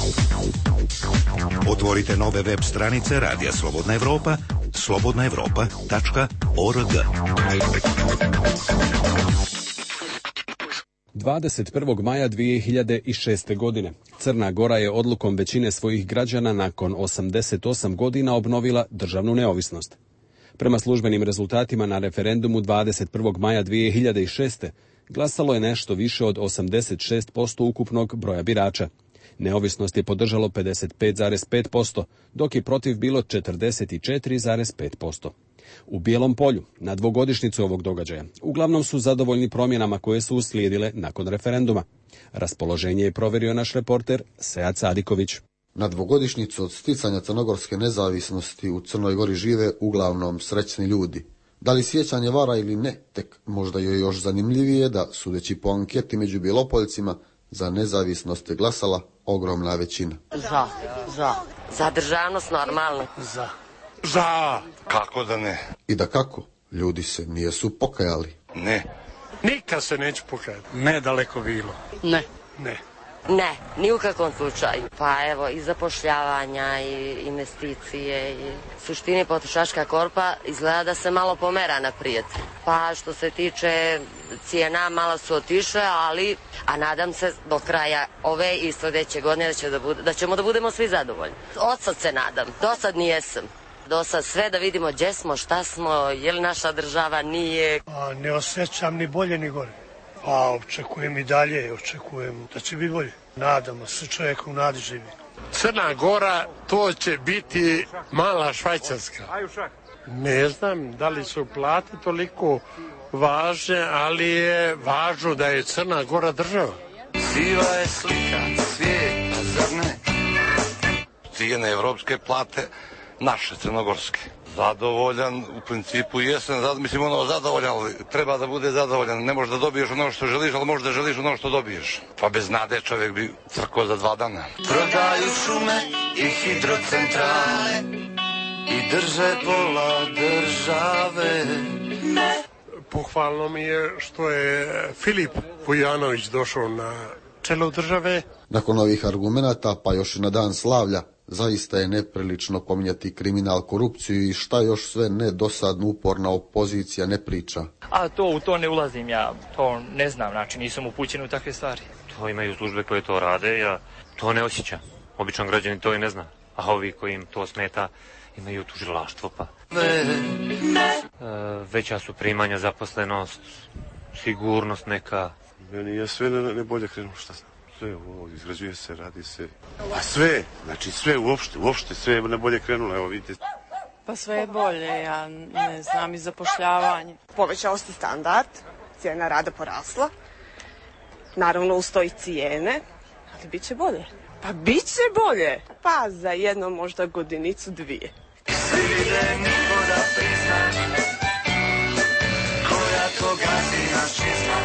Otvorite nove web stranice Radija Slobodna Evropa, slobodnaevropa.org. 21. maja 2006. godine Crna Gora je odlukom većine svojih građana nakon 88 godina obnovila državnu neovisnost. Prema službenim rezultatima na referendumu 21. maja 2006. glasalo je nešto više od 86% ukupnog broja birača. Neovisnost je podržalo 55,5%, dok je protiv bilo 44,5%. U Bijelom polju, na dvogodišnjicu ovog događaja, uglavnom su zadovoljni promjenama koje su uslijedile nakon referenduma. Raspoloženje je provjerio naš reporter Sead Sadiković. Na dvogodišnjicu od sticanja crnogorske nezavisnosti u Crnoj Gori žive uglavnom srećni ljudi. Da li sjećanje vara ili ne, tek možda je još zanimljivije da, sudeći po anketi među Bjelopoljcima, za nezavisnost je glasala ogromna većina. Za državnost normalno. Za. Kako da ne? I da kako, ljudi se nijesu pokajali. Ne. Nikad se neću pokajati. Ne daleko bilo. Ne. Ne. Ne, ni u kakvom slučaju. Pa evo, i zapošljavanja, i investicije, i suštini potrošačka korpa izgleda da se malo pomera naprijed. Pa što se tiče cijena, malo su otišle, a nadam se do kraja ove i sljedeće godine da ćemo da budemo svi zadovoljni. Od sad se nadam, do sad nijesam. Do sad sve da vidimo gdje smo, šta smo, je li naša država, nije. Ne osjećam ni bolje ni gore. Pa očekujem i dalje, očekujem da će biti bolje. Nadamo se, čovjek u nadi živi. Crna Gora, to će biti mala Švajcarska. Ne znam da li su plate toliko važne, ali je važno da je Crna Gora država. Siva je slika svijeta, zar ne? Cijene evropske plate, naše crnogorske. Zadovoljan, u principu jesam, zadovoljan, ali treba da bude zadovoljan. Ne možeš da dobiješ ono što želiš, ali možeš da želiš ono što dobiješ. Pa bez nade čovjek bi crkao za 2 dana. Prodaju šume i hidrocentrale i drže pola države. Pohvalno mi je što je Filip Vujanović došao na čelo države. Nakon ovih argumenata, pa još i na dan slavlja, zaista je neprilično pominjati kriminal, korupciju i šta još sve nedosadno uporna opozicija ne priča. A u to ne ulazim ja, to ne znam, znači nisam upućen u takve stvari. To imaju službe koje to rade, ja to ne osjećam. Običan građanin to i ne zna, a ovi koji im to smeta imaju tužilaštvo pa. Veća su primanja, zaposlenost, sigurnost neka. Meni je sve ne bolje krenulo, šta znam. Sve ovo izgrađuje se, radi se. A sve, znači sve uopšte sve je bolje krenulo, evo vidite. Pa sve je bolje, ja ne znam, i zapošljavanje. Povećao se standard, cijena rada porasla, naravno uz to i cijene, Ali bit će bolje. Pa bit će bolje. Pa za jedno možda godinicu, dvije. Svi ide niko da prizna, koja to gazi nas čizna.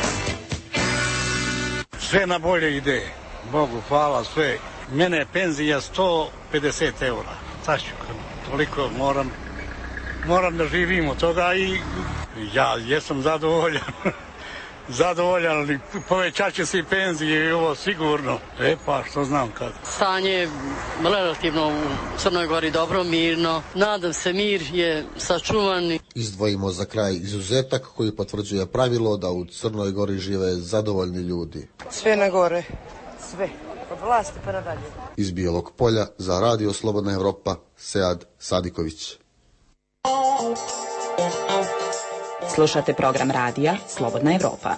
Sve na bolje ide, Bogu hvala, sve. Mene je penzija 150 eura. Sad ću, toliko moram da živim od toga i ja jesam zadovoljan. Zadovoljan, ali povećat će se i penzije i ovo sigurno. Pa što znam kad. Stanje je relativno u Crnoj Gori dobro, mirno. Nadam se mir je sačuvan. Izdvojimo za kraj izuzetak koji potvrđuje pravilo da u Crnoj Gori žive zadovoljni ljudi. Sve na gore. Sve. Od vlasti pa nadalje. Iz Bijelog Polja za Radio Slobodna Evropa, Sead Sadiković. Slušate program radija Slobodna Evropa.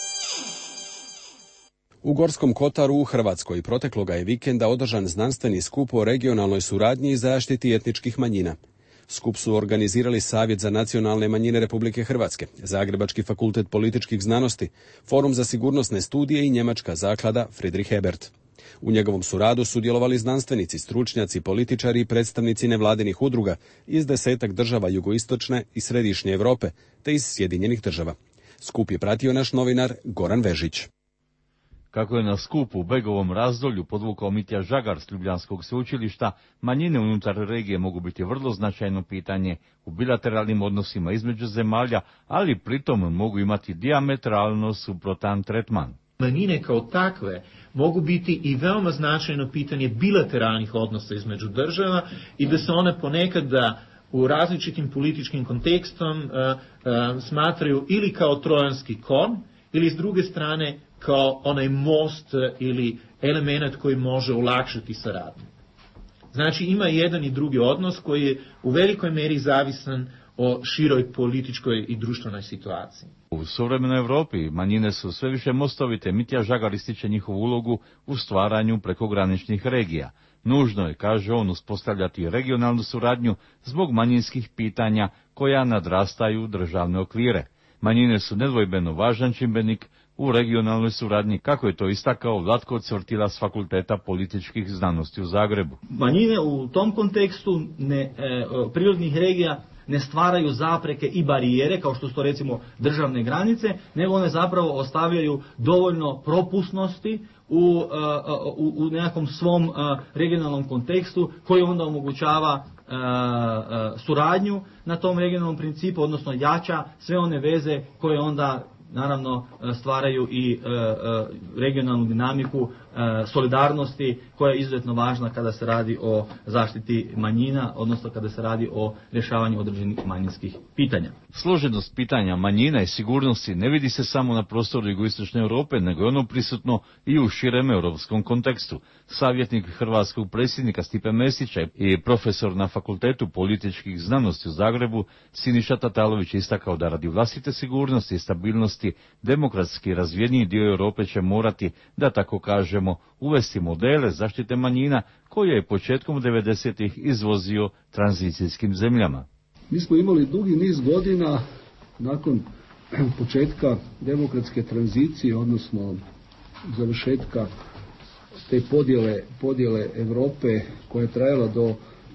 U Gorskom Kotaru u Hrvatskoj protekloga je vikenda održan znanstveni skup o regionalnoj suradnji i zaštiti etničkih manjina. Skup su organizirali Savjet za nacionalne manjine Republike Hrvatske, Zagrebački fakultet političkih znanosti, Forum za sigurnosne studije i njemačka zaklada Friedrich Ebert. U njegovom su radu sudjelovali znanstvenici, stručnjaci, političari i predstavnici nevladinih udruga iz 10 država jugoistočne i središnje Europe te iz Sjedinjenih država. Skup je pratio naš novinar Goran Vežić. Kako je na skupu u Begovom razdolju podvukao Mitja Žagar s Ljubljanskog sveučilišta, manjine unutar regije mogu biti vrlo značajno pitanje u bilateralnim odnosima između zemalja, ali pritom mogu imati dijametralno suprotan tretman. Manjine kao takve mogu biti i veoma značajno pitanje bilateralnih odnosa između država i da se one ponekad u različitim političkim kontekstom smatraju ili kao trojanski konj ili s druge strane kao onaj most ili element koji može olakšati saradnju. Znači ima jedan i drugi odnos koji je u velikoj meri zavisan o široj političkoj i društvenoj situaciji. U suvremenoj Europi manjine su sve više mostovite. Mitja Žagar ističe njihovu ulogu u stvaranju prekograničnih regija. Nužno je, kaže on, uspostavljati regionalnu suradnju zbog manjinskih pitanja koja nadrastaju državne okvire. Manjine su nedvojbeno važan čimbenik u regionalnoj suradnji, kako je to istakao Vlatko Cvrtila s Fakulteta političkih znanosti u Zagrebu. Manjine u tom kontekstu prirodnih regija ne stvaraju zapreke i barijere, kao što su to recimo državne granice, nego one zapravo ostavljaju dovoljno propusnosti u nekakvom svom regionalnom kontekstu koji onda omogućava suradnju na tom regionalnom principu, odnosno jača sve one veze koje onda naravno stvaraju i regionalnu dinamiku solidarnosti koja je izuzetno važna kada se radi o zaštiti manjina, odnosno kada se radi o rješavanju određenih manjinskih pitanja. Složenost pitanja manjina i sigurnosti ne vidi se samo na prostoru jugoistočne Europe, nego je ono prisutno i u širem europskom kontekstu. Savjetnik hrvatskog predsjednika Stipe Mesića i profesor na Fakultetu političkih znanosti u Zagrebu Siniša Tatalović istakao da radi vlastite sigurnosti i stabilnosti demokratski razvijeniji dio Europe će morati, da tako kažemo, uvesti modele zaštite manjina koje je početkom 90-ih izvozio tranzicijskim zemljama. Mi smo imali dugi niz godina nakon početka demokratske tranzicije, odnosno završetka te podjele Europe koja je trajala do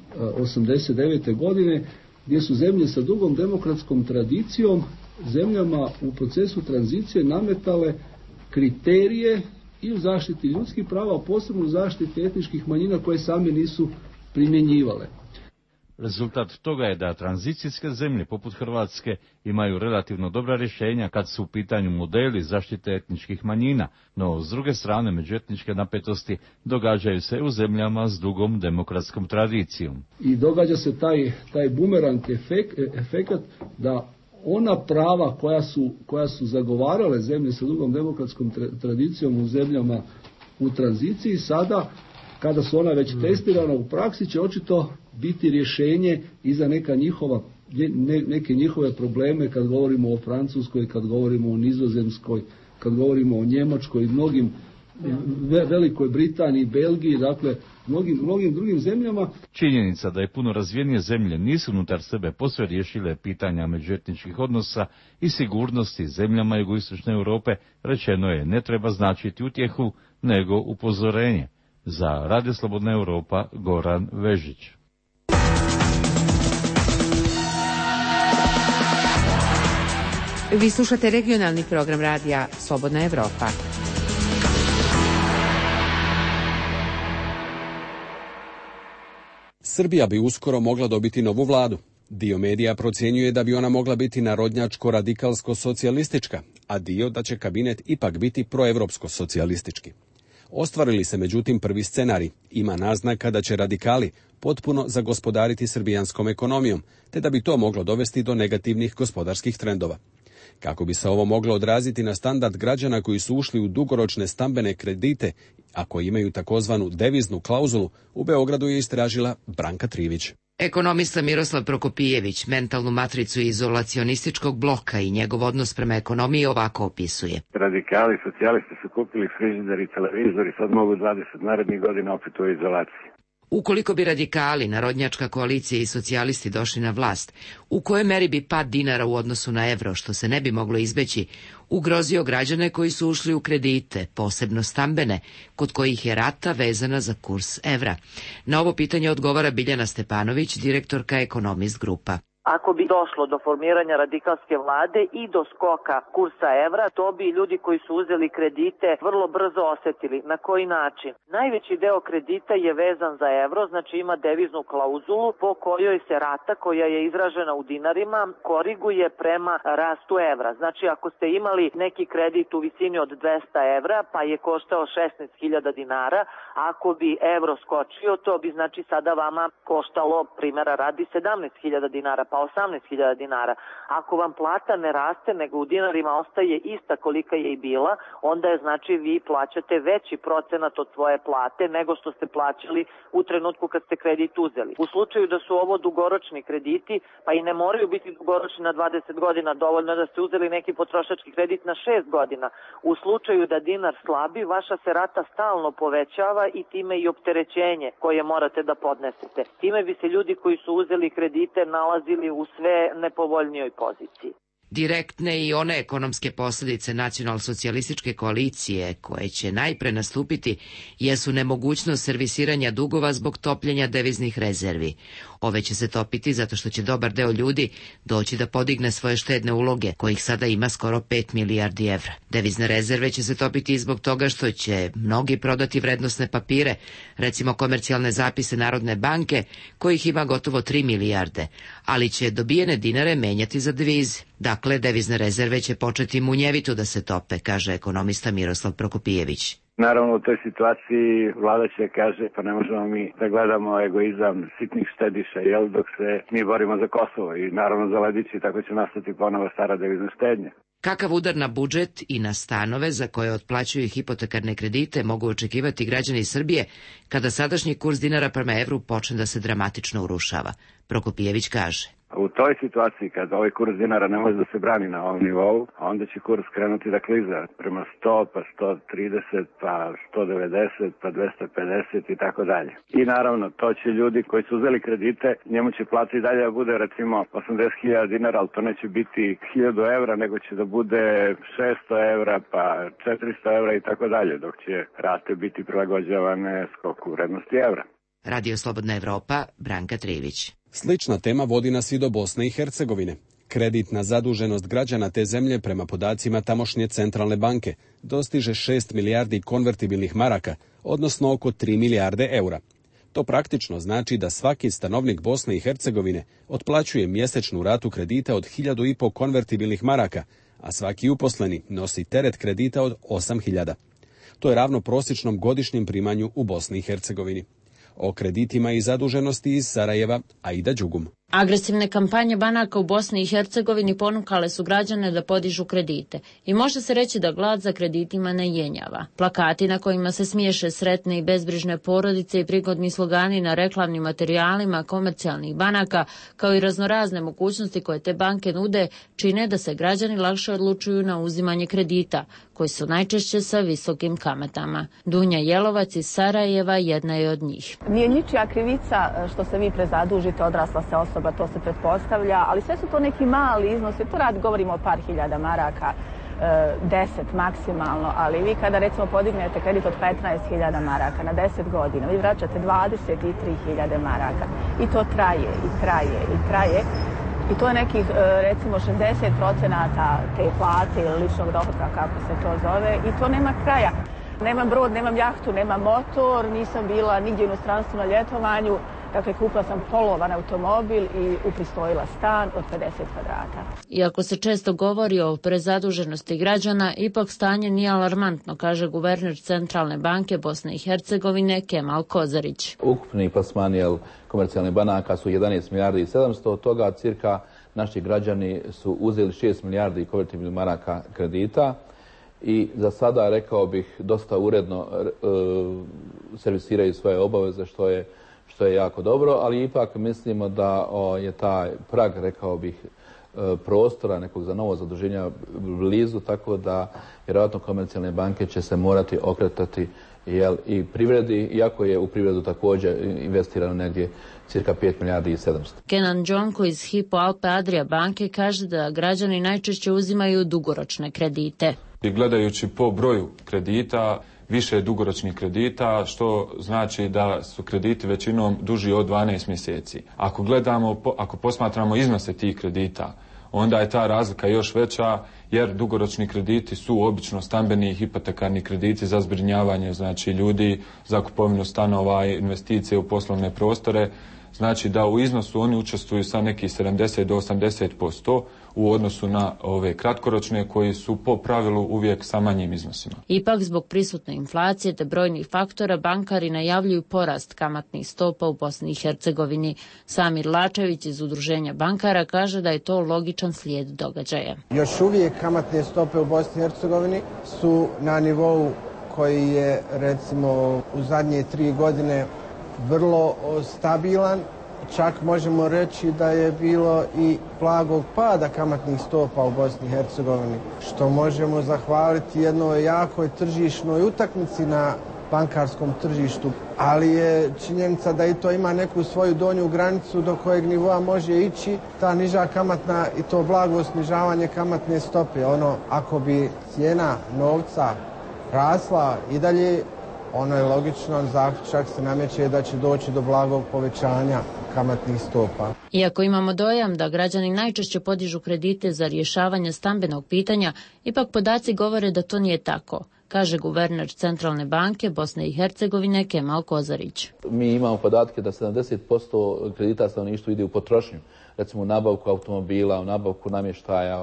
89. godine, gdje su zemlje sa dugom demokratskom tradicijom zemljama u procesu tranzicije nametale kriterije i u zaštiti ljudskih prava, a posebno u zaštiti etničkih manjina koje same nisu primjenjivale. Rezultat toga je da tranzicijske zemlje poput Hrvatske imaju relativno dobra rješenja kad su u pitanju modeli zaštite etničkih manjina, no s druge strane međuetničke napetosti događaju se u zemljama s dugom demokratskom tradicijom. I događa se taj bumerang efekat da ona prava koja su zagovarale zemlje sa dugom demokratskom tradicijom u zemljama u tranziciji, sada kada su ona već testirana u praksi će očito biti rješenje i za neke njihove probleme kad govorimo o Francuskoj, kad govorimo o Nizozemskoj, kad govorimo o Njemačkoj i mnogim Velikoj Britaniji, Belgiji, dakle mnogim drugim zemljama. Činjenica da je puno razvijenije zemlje nisu unutar sebe posve riješile pitanja međuetničkih odnosa i sigurnosti zemljama jugoistočne Europe, rečeno je, ne treba značiti utjehu, nego upozorenje. Za Radio Slobodna Europa, Goran Vežić. Vi slušate regionalni program radija Slobodna Evropa. Srbija bi uskoro mogla dobiti novu vladu. Dio medija procjenjuje da bi ona mogla biti narodnjačko-radikalsko-socijalistička, a dio da će kabinet ipak biti proevropsko-socijalistički. Ostvarili se međutim prvi scenarij. Ima naznaka da će radikali potpuno zagospodariti srbijanskom ekonomijom, te da bi to moglo dovesti do negativnih gospodarskih trendova. Kako bi se ovo moglo odraziti na standard građana koji su ušli u dugoročne stambene kredite, a koji imaju takozvanu deviznu klauzulu, u Beogradu je istražila Branka Trivić. Ekonomista Miroslav Prokopijević mentalnu matricu izolacionističkog bloka i njegov odnos prema ekonomiji ovako opisuje. Radikali, socijalisti su kupili frižider i televizor i sad mogu 20 narednih godina opet u izolaciji. Ukoliko bi radikali, narodnjačka koalicija i socijalisti došli na vlast, u kojoj meri bi pad dinara u odnosu na evro, što se ne bi moglo izbeći, ugrozio građane koji su ušli u kredite, posebno stambene, kod kojih je rata vezana za kurs evra? Na ovo pitanje odgovara Biljana Stepanović, direktorka Ekonomist Grupa. Ako bi došlo do formiranja radikalske vlade i do skoka kursa evra, to bi ljudi koji su uzeli kredite vrlo brzo osetili. Na koji način? Najveći deo kredita je vezan za evro, znači ima deviznu klauzulu po kojoj se rata koja je izražena u dinarima koriguje prema rastu evra. Znači ako ste imali neki kredit u visini od 200 evra pa je koštao 16.000 dinara, ako bi evro skočio to bi znači sada vama koštalo, primjera radi, 17.000 dinara pa 18.000 dinara. Ako vam plata ne raste, nego u dinarima ostaje ista kolika je i bila, onda je znači vi plaćate veći procenat od svoje plate nego što ste plaćali u trenutku kad ste kredit uzeli. U slučaju da su ovo dugoročni krediti, pa i ne moraju biti dugoročni na 20 godina, dovoljno da ste uzeli neki potrošački kredit na 6 godina. U slučaju da dinar slabi, vaša se rata stalno povećava i time i opterećenje koje morate da podnesete. Time bi se ljudi koji su uzeli kredite nalazili u sve nepovoljnijoj poziciji. Direktne i one ekonomske posljedice nacionalsocijalističke koalicije koje će najpre nastupiti jesu nemogućnost servisiranja dugova zbog topljenja deviznih rezervi. Ove će se topiti zato što će dobar deo ljudi doći da podigne svoje štedne uloge, kojih sada ima skoro 5 milijardi evra. Devizne rezerve će se topiti i zbog toga što će mnogi prodati vrednosne papire, recimo komercijalne zapise Narodne banke, kojih ima gotovo 3 milijarde, ali će dobijene dinare menjati za devize. Dakle, devizne rezerve će početi munjevito da se tope, kaže ekonomista Miroslav Prokopijević. Naravno, u toj situaciji vlada će kaže, pa ne možemo mi da gledamo egoizam sitnih štediša, jel, dok se mi borimo za Kosovo i naravno za ledići, tako će nastati ponovo stara devizna štednja. Kakav udar na budžet i na stanove za koje otplaćuju hipotekarne kredite mogu očekivati građani Srbije kada sadašnji kurs dinara prema evru počne da se dramatično urušava? Prokopijević kaže. U toj situaciji kad ovaj kurs dinara ne može da se brani na ovom nivou, onda će kurs krenuti da kliza prema 100, pa 130, pa 190, pa 250 i tako dalje. I naravno, to će ljudi koji su uzeli kredite, njemu će plata i dalje da bude recimo 80.000 dinara, ali to neće biti 1000 evra, nego će da bude 600 evra, pa 400 evra i tako dalje, dok će rate biti prilagođavane skoku vrednosti evra. Radio Slobodna Evropa, Branka Trivić. Slična tema vodi nas i do Bosne i Hercegovine. Kreditna zaduženost građana te zemlje prema podacima tamošnje centralne banke dostiže 6 milijardi konvertibilnih maraka, odnosno oko 3 milijarde eura. To praktično znači da svaki stanovnik Bosne i Hercegovine otplaćuje mjesečnu ratu kredita od 1.500 konvertibilnih maraka, a svaki uposleni nosi teret kredita od 8.000. To je ravno prosječnom godišnjem primanju u Bosni i Hercegovini. O kreditima i zaduženosti iz Sarajeva, Aida Đugum. Agresivne kampanje banaka u Bosni i Hercegovini ponukale su građane da podižu kredite i može se reći da glad za kreditima ne jenjava. Plakati na kojima se smiješe sretne i bezbrižne porodice i prigodni slogani na reklamnim materijalima komercijalnih banaka, kao i raznorazne mogućnosti koje te banke nude, čine da se građani lakše odlučuju na uzimanje kredita, koji su najčešće sa visokim kamatama. Dunja Jelovac iz Sarajeva jedna je od njih. Nije ničija krivica što se vi prezadužite, odrasla se osoba, to se pretpostavlja, ali sve su to neki mali iznosi, to govorimo o par hiljada maraka, 10 maksimalno, ali vi kada recimo podignete kredit od 15.000 maraka na 10 godina, vi vraćate 23.000 maraka i to traje i traje i traje. I to je nekih, recimo, 60% te plate ili ličnog dohotka, kako se to zove, i to nema kraja. Nemam brod, nemam jahtu, nemam motor, nisam bila nigdje u inostranstvu na ljetovanju. Dakle, kupila sam polovan automobil i upristojila stan od 50 kvadrata. Iako se često govori o prezaduženosti građana, ipak stanje nije alarmantno, kaže guverner Centralne banke Bosne i Hercegovine Kemal Kozarić. Ukupni plasmani komercijalnih banaka su 11 milijardi i 700, od toga cirka naši građani su uzeli 6 milijardi konvertibilnih maraka kredita i za sada, rekao bih, dosta uredno servisiraju svoje obaveze, što je jako dobro, ali ipak mislimo da je taj prag, rekao bih, prostora nekog za novo zaduženja blizu, tako da vjerojatno komercijalne banke će se morati okretati i privredi, iako je u privredu također investirano negdje cirka 5 milijardi i 700. Kenan Džonko iz Hypo Alpe Adria banke kaže da građani najčešće uzimaju dugoročne kredite. Gledajući po broju kredita, više dugoročnih kredita, što znači da su krediti većinom duži od 12 mjeseci. Ako posmatramo iznose tih kredita, onda je ta razlika još veća, jer dugoročni krediti su obično stambeni i hipotekarni krediti za zbrinjavanje, znači ljudi, za kupovinu stanova i investicije u poslovne prostore. Znači da u iznosu oni učestvuju sa nekih 70 do 80% u odnosu na ove kratkoročne koji su po pravilu uvijek sa manjim iznosima. Ipak zbog prisutne inflacije te brojnih faktora bankari najavljuju porast kamatnih stopa u Bosni i Hercegovini. Samir Lačević iz Udruženja bankara kaže da je to logičan slijed događaja. Još uvijek kamatne stope u Bosni i Hercegovini su na nivou koji je recimo u zadnje 3 godine vrlo stabilan, čak možemo reći da je bilo i blagog pada kamatnih stopa u Bosni i Hercegovini, što možemo zahvaliti jednoj jakoj tržišnoj utakmici na bankarskom tržištu, ali je činjenica da i to ima neku svoju donju granicu do kojeg nivoa može ići ta niža kamatna i to blago snižavanje kamatne stope. Ako bi cijena novca rasla i dalje, ono je logično, zaključak se nameće da će doći do blagog povećanja kamatnih stopa. Iako imamo dojam da građani najčešće podižu kredite za rješavanje stambenog pitanja, ipak podaci govore da to nije tako, kaže guverner Centralne banke Bosne i Hercegovine Kemal Kozarić. Mi imamo podatke da 70% kredita stanovništva ide u potrošnju. Recimo u nabavku automobila, u nabavku namještaja,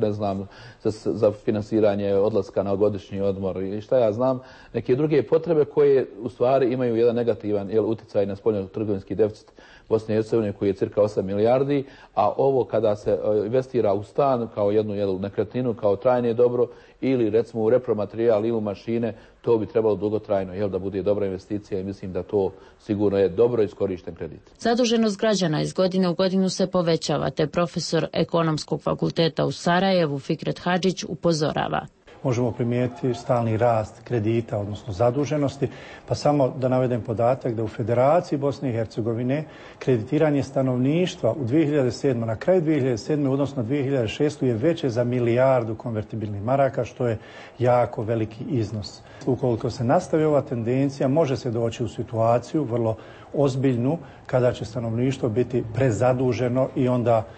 za finansiranje odlaska na godišnji odmor i šta ja znam, neke druge potrebe koje u stvari imaju jedan negativan utjecaj na spoljno-trgovinski deficit Bosne i Hercegovine koji je cirka 8 milijardi, a ovo kada se investira u stan kao jednu nekretninu, kao trajne dobro ili recimo u repromaterijal ili u mašine, to bi trebalo dugotrajno da bude dobra investicija i mislim da to sigurno je dobro iskorišten kredit. Zaduženost građana iz godine u godinu se povećava, te profesor Ekonomskog fakulteta u Sarajevu Fikret Hadžić upozorava. Možemo primijetiti stalni rast kredita, odnosno zaduženosti, pa samo da navedem podatak da u Federaciji Bosne i Hercegovine kreditiranje stanovništva u 2007. na kraju 2007. odnosno 2006. je veće za 1 milijardu konvertibilnih maraka, što je jako veliki iznos. Ukoliko se nastavi ova tendencija, može se doći u situaciju vrlo ozbiljnu kada će stanovništvo biti prezaduženo i onda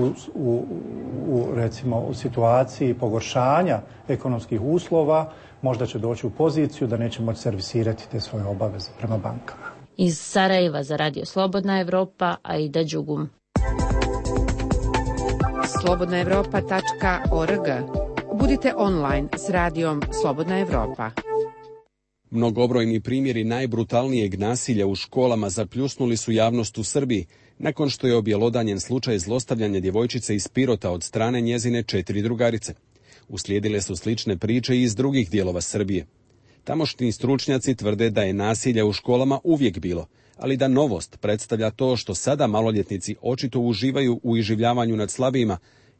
recimo u situaciji pogoršanja ekonomskih uslova možda će doći u poziciju da neće moći servisirati te svoje obaveze prema bankama. Iz Sarajeva za Radio Slobodna Evropa, Aida Đugum. slobodnaevropa.org. Budite online s radijom Slobodna Evropa. Mnogobrojni primjeri najbrutalnijeg nasilja u školama zapljusnuli su javnost u Srbiji, nakon što je objelodanjen slučaj zlostavljanja djevojčice iz Pirota od strane njezine 4 drugarice. Uslijedile su slične priče i iz drugih dijelova Srbije. Tamošnji stručnjaci tvrde da je nasilja u školama uvijek bilo, ali da novost predstavlja to što sada maloljetnici očito uživaju u iživljavanju nad slabijima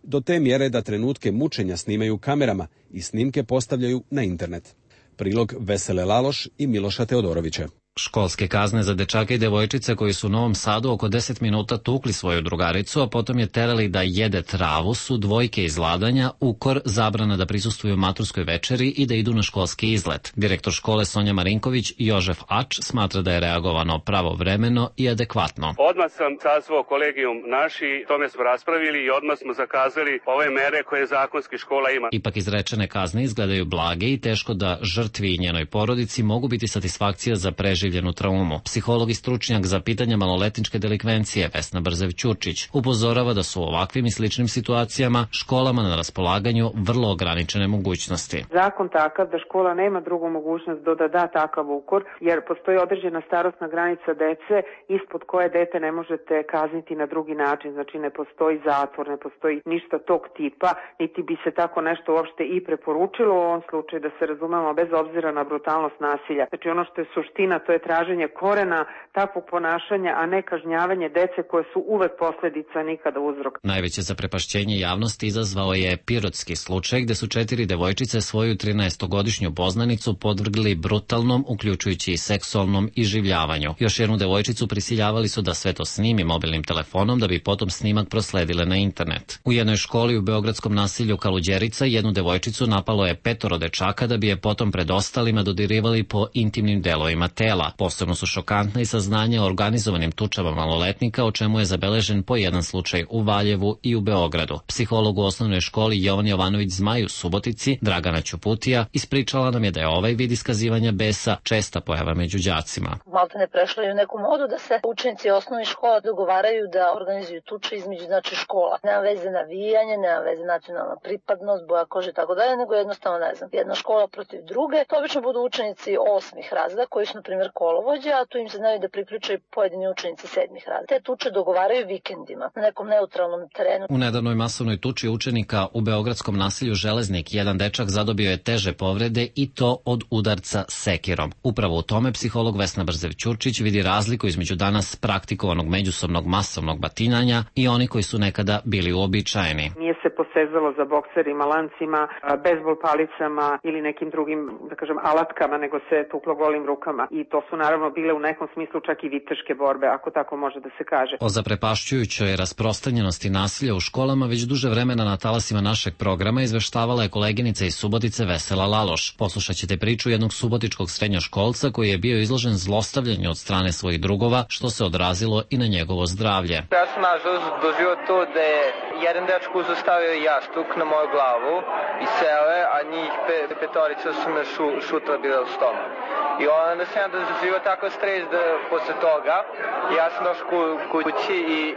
do te mjere da trenutke mučenja snimaju kamerama i snimke postavljaju na internet. Prilog Vesele Laloš i Miloša Teodorovića. Školske kazne za dečake i devojčice koji su u Novom Sadu oko 10 minuta tukli svoju drugaricu, a potom je terali da jede travu, su dvojke izladanja, ukor, zabrana da prisustvuju maturskoj večeri i da idu na školski izlet. Direktor škole Sonja Marinković i Jožef Ač smatra da je reagovano pravovremeno i adekvatno. Odmah sam sazvao kolegijum naši, tome smo raspravili i odmah smo zakazali ove mere koje zakonski škola ima. Ipak izrečene kazne izgledaju blage i teško da žrtvi i njenoj porodici mogu biti satisfakcija za preživljenu traumu. Psiholog i stručnjak za pitanja maloletničke delikvencije Vesna Brzev-Ćurčić upozorava da su u ovakvim i sličnim situacijama školama na raspolaganju vrlo ograničene mogućnosti. Zakon takav da škola nema drugu mogućnost da da takav ukor, jer postoji određena starosna granica dece ispod koje dete ne možete kazniti na drugi način. Znači ne postoji zatvor, ne postoji ništa tog tipa, niti bi se tako nešto uopšte i preporučilo u ovom slučaju, da se razumemo, bez obzira na brutalnost nasilja. Znači ono što je suština, to je traženje korena takvog ponašanja, a ne kažnjavanje dece koje su uvek posledica, nikada uzrok. Najveće zaprepašćenje javnosti izazvao je pirotski slučaj gde su 4 devojčice svoju 13-godišnju poznanicu podvrgli brutalnom, uključujući i seksualnom iživljavanju. Još jednu devojčicu prisiljavali su da sve to snimi mobilnim telefonom da bi potom snimak prosledile na internet. U jednoj školi u beogradskom naselju Kaluđerica jednu devojčicu napalo je 5 dečaka da bi je potom pred ostalima dodirivali po intimnim delovima tela. Posebno su šokantna i saznanja o organizovanim tučama maloletnika, o čemu je zabeležen po jedan slučaj u Valjevu i u Beogradu. Psiholog u osnovnoj školi Jovan Jovanović Zmaj u Subotici, Dragana Ćuputija, ispričala nam je da je ovaj vid iskazivanja besa česta pojava među đacima. Malte ne prešlo je u neku modu da se učenici osnovnih škola dogovaraju da organizuju tuče između škola. Nema veze navijanje, nema veze nacionalna pripadnost, boja kože i tako dalje, nego jednostavno ne znam. Jedna škola protiv druge. To obično budu učenici 8. razreda koji su na primjer kolovođe, a tu im se znaju da priključaju pojedini učenici 7. razreda. Te tuče dogovaraju vikendima na nekom neutralnom terenu. U nedavnoj masovnoj tuči učenika u beogradskom naselju Železnik jedan dečak zadobio je teže povrede i to od udarca sekirom. Upravo u tome psiholog Vesna Brzev-Ćurčić vidi razliku između danas praktikovanog međusobnog masovnog batinanja i oni koji su nekada bili uobičajeni. Nije se posezalo za bokserima, lancima, bejzbol palicama ili nekim drugim, da kažem, alatkama, nego se tuklo golim rukama. I to su naravno bile u nekom smislu čak i viteške borbe, ako tako može da se kaže. O zaprepašćujućoj rasprostranjenosti nasilja u školama već duže vremena na talasima našeg programa izveštavala je koleginica iz Subotice Vesela Laloš. Poslušat ćete priču jednog subotičkog srednjoškolca koji je bio izložen zlostavljanju od strane svojih drugova, što se odrazilo i na njegovo zdravlje. Ja sam nažalost doživio to da je jedan dečko uzostavio jastuk na moju glavu i sele, a njih petorica su me šutla bila u stomak. I onda sam ja doživio takav stres da posle toga ja sam došao kući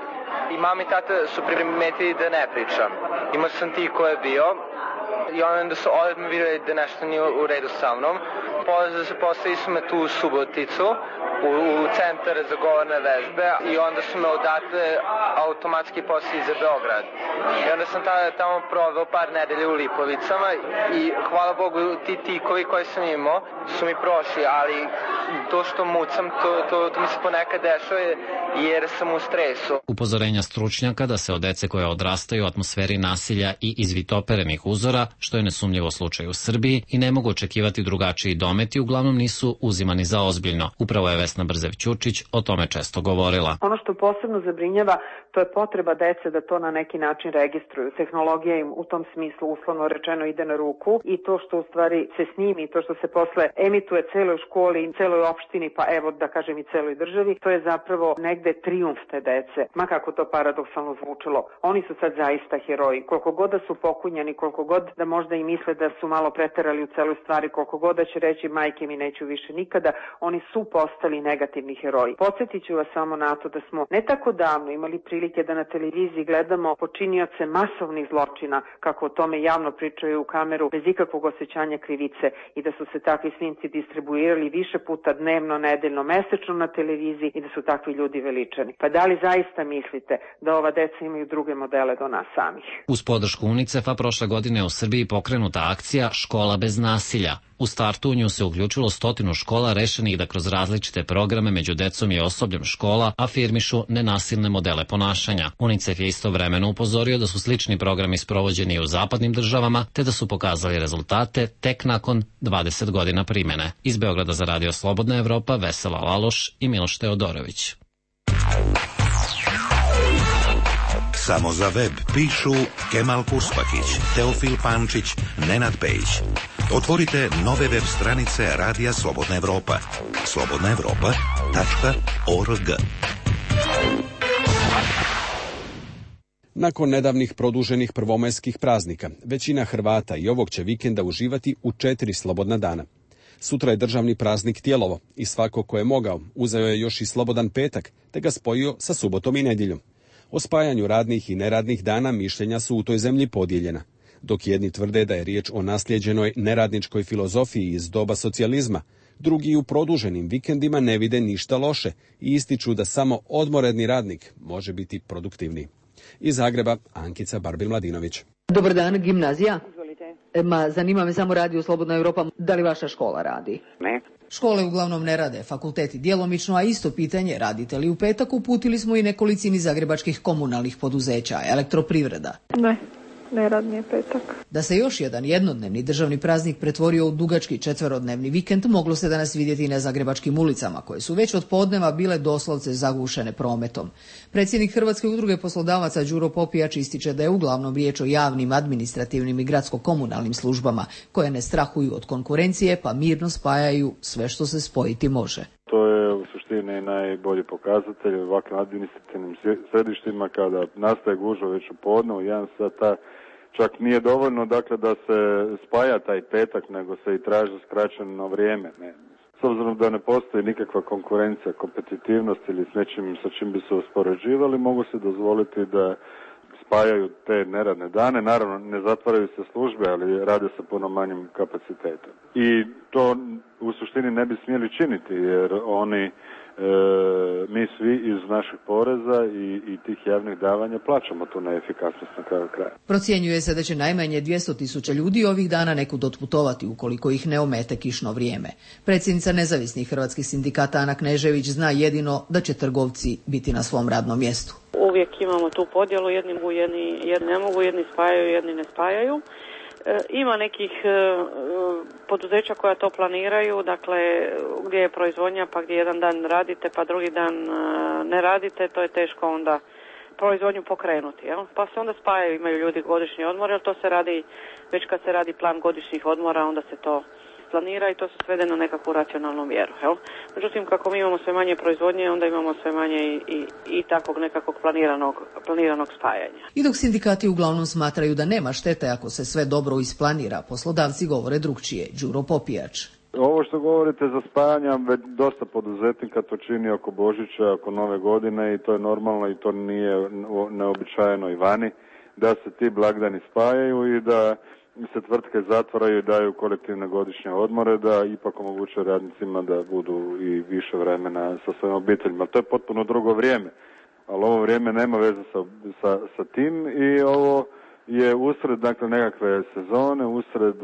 i mama i tata su primetili da ne pričam. Imao sam ti ko je bio i onda su odmah vidjeli da nešto nije u redu sa mnom. Poslali su me tu u Suboticu, u centar za govorne vežbe i onda su me odatle automatski poslali za Beograd. I onda sam tamo proveo par nedelja u Lipovicama i hvala Bogu ti tikovi koji sam imao su mi prošli, ali to što mucam, to mi se ponekad dešava jer sam u stresu. Upozorenja stručnjaka da se od dece koje odrastaju u atmosferi nasilja i izvitoperenih uzora, što je nesumnjivo slučaj u Srbiji i ne mogu očekivati drugačiji dometi, uglavnom nisu uzimani za ozbiljno. Upravo je Vesna Brzev-Ćurčić o tome često govorila. Ono što posebno zabrinjava, to je potreba dece da to na neki način registruju. Tehnologija im u tom smislu uslovno rečeno ide na ruku i to što u stvari se snimi, to što se posle emituje celoj školi i celoj opštini, pa evo da kažem i celoj državi, to je zapravo negde trijumf te dece. Ma kako to paradoksalno zvučilo. Oni su sad zaista heroji. Koliko god da su pokunjani, koliko god da možda i misle da su malo preterali u celoj stvari, koliko god da će reći majke mi neću više nikada, oni su postali negativni heroji. Podsjetit ću vas samo na to da smo ne tako davno imali prilike da na televiziji gledamo počinioce masovnih zločina, kako o tome javno pričaju u kameru, bez ikakvog osjećanja krivice i da su se takvi snimci distribuirali više puta dnevno, nedeljno, mesečno na televiziji i da su takvi ljudi veličani. Pa da li zaista mislite da ova deca imaju druge modele do nas samih? Uz podršku UNICEF-a prošle godine u Srbiji pokrenuta akcija Škola bez nasilja. U startu u nju se uključilo 100 škola rešenih da kroz različite programe među decom i osobljem škola afirmišu nenasilne modele ponašanja. UNICEF je istovremeno upozorio da su slični programi sprovođeni u zapadnim državama, te da su pokazali rezultate tek nakon 20 godina primjene. Iz Beograda za Radio Slobodna Evropa, Vesela Laloš i Miloš Teodorović. Samo za web pišu Kemal Purspakić, Teofil Pančić, Nenad Pejić. Otvorite nove web stranice Radija Slobodna Evropa. slobodnaevropa.org. Nakon nedavnih produženih prvomajskih praznika, većina Hrvata i ovog će vikenda uživati u 4 slobodna dana. Sutra je državni praznik Tijelovo i svako ko je mogao uzeo je još i slobodan petak, te ga spojio sa subotom i nedjeljom. O spajanju radnih i neradnih dana mišljenja su u toj zemlji podijeljena. Dok jedni tvrde da je riječ o naslijeđenoj neradničkoj filozofiji iz doba socijalizma, drugi u produženim vikendima ne vide ništa loše i ističu da samo odmoredni radnik može biti produktivniji. Iz Zagreba, Ankica Barbil-Mladinović. Dobar dan, gimnazija? Zanima me samo Radio Slobodna Evropa, da li vaša škola radi? Ne. Škole uglavnom ne rade, fakulteti djelomično, a isto pitanje radite li u petak uputili smo i nekolicini zagrebačkih komunalnih poduzeća, Elektroprivreda. Ne rad mi je petak. Da se još jedan jednodnevni državni praznik pretvorio u dugački 4-dnevni vikend, moglo se danas vidjeti i na zagrebačkim ulicama, koje su već od podneva bile doslovce zagušene prometom. Predsjednik Hrvatske udruge poslodavaca Đuro Popijač ističe da je uglavnom riječ o javnim, administrativnim i gradsko-komunalnim službama, koje ne strahuju od konkurencije, pa mirno spajaju sve što se spojiti može. To je u suštini najbolji pokazatelj u ovakvim administrativnim središtima kada nastaje gužva već u podne, u 1 sata. Čak nije dovoljno dakle da se spaja taj petak, nego se i traži skraćeno vrijeme. S obzirom da ne postoji nikakva konkurencija, kompetitivnost ili s nečim sa čim bi se uspoređivali, mogu se dozvoliti da spajaju te neradne dane. Naravno, ne zatvaraju se službe, ali rade sa puno manjim kapacitetom. I to u suštini ne bi smjeli činiti, jer mi svi iz naših poreza i tih javnih davanja plaćamo tu neefikasnost na kraju kraja. Procjenjuje se da će najmanje 200.000 ljudi ovih dana nekud otputovati ukoliko ih ne omete kišno vrijeme. Predsjednica nezavisnih hrvatskih sindikata Ana Knežević zna jedino da će trgovci biti na svom radnom mjestu. Uvijek imamo tu podjelu, jedni ne mogu, jedni spajaju, jedni ne spajaju. Ima nekih poduzeća koja to planiraju, dakle gdje je proizvodnja pa gdje jedan dan radite pa drugi dan ne radite, to je teško onda proizvodnju pokrenuti. Jel? Pa se onda spajaju, imaju ljudi godišnji odmor, jer to se radi, već kad se radi plan godišnjih odmora, onda se to planira i to se svede na nekakvu racionalnu mjeru. Jel? Međutim, kako mi imamo sve manje proizvodnje, onda imamo sve manje i takvog nekakvog planiranog spajanja. I dok sindikati uglavnom smatraju da nema štete ako se sve dobro isplanira, poslodavci govore drugčije. Đuro Popijač. Ovo što govorite za spajanja, već dosta poduzetnika to čini oko Božića, oko Nove godine i to je normalno i to nije neobičajeno i vani, da se ti blagdani spajaju i da se tvrtke zatvaraju i daju kolektivne godišnje odmore, da ipak omogućuje radnicima da budu i više vremena sa svojim obiteljima. To je potpuno drugo vrijeme, ali ovo vrijeme nema veze sa tim i ovo je usred nekakve sezone, usred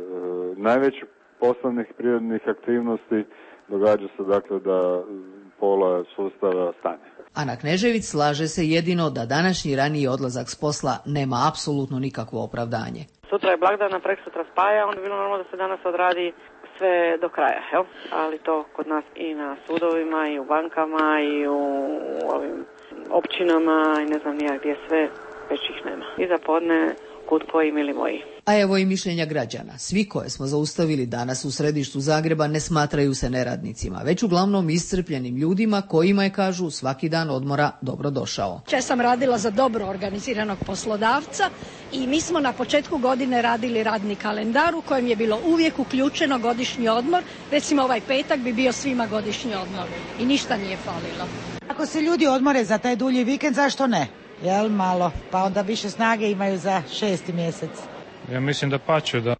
najvećih poslovnih prirodnih aktivnosti, događa se da pola sustava stane. Ana Knežević slaže se jedino da današnji raniji odlazak s posla nema apsolutno nikakvo opravdanje. Sutra je blagdan, a preksutra spaja, onda bi bilo normalno da se danas odradi sve do kraja, jel? Ali to kod nas i na sudovima, i u bankama, i u ovim općinama, i ne znam nijak gdje sve, već ih nema. I za podne, kud koji, mili moji. A evo i mišljenja građana. Svi koje smo zaustavili danas u središtu Zagreba ne smatraju se neradnicima, već uglavnom iscrpljenim ljudima kojima je, kažu, svaki dan odmora dobro došao. Ja sam radila za dobro organiziranog poslodavca i mi smo na početku godine radili radni kalendar u kojem je bilo uvijek uključeno godišnji odmor. Recimo ovaj petak bi bio svima godišnji odmor i ništa nije falilo. Ako se ljudi odmore za taj dulji vikend, zašto ne? Jel malo, pa onda više snage imaju za 6. mjesec. Ja mislim da pače, da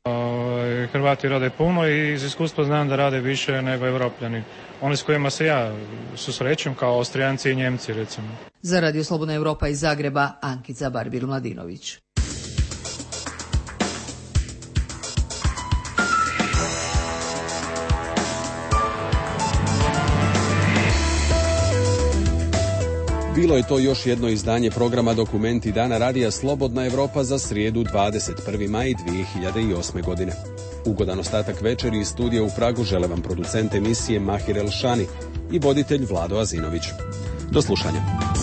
Hrvati rade puno i iz iskustva znam da rade više nego Evropljani. Oni s kojima se ja susrećem kao Austrijanci i Njemci, recimo. Za Radio Slobodna Evropa iz Zagreba, Ankica Barbil-Mladinović. Bilo je to još jedno izdanje programa Dokumenti Dana radija Slobodna Evropa za srijedu 21. maj 2008. godine. Ugodan ostatak večeri iz studija u Pragu žele vam producent emisije Mahir Elšani i voditelj Vlado Azinović. Do slušanja.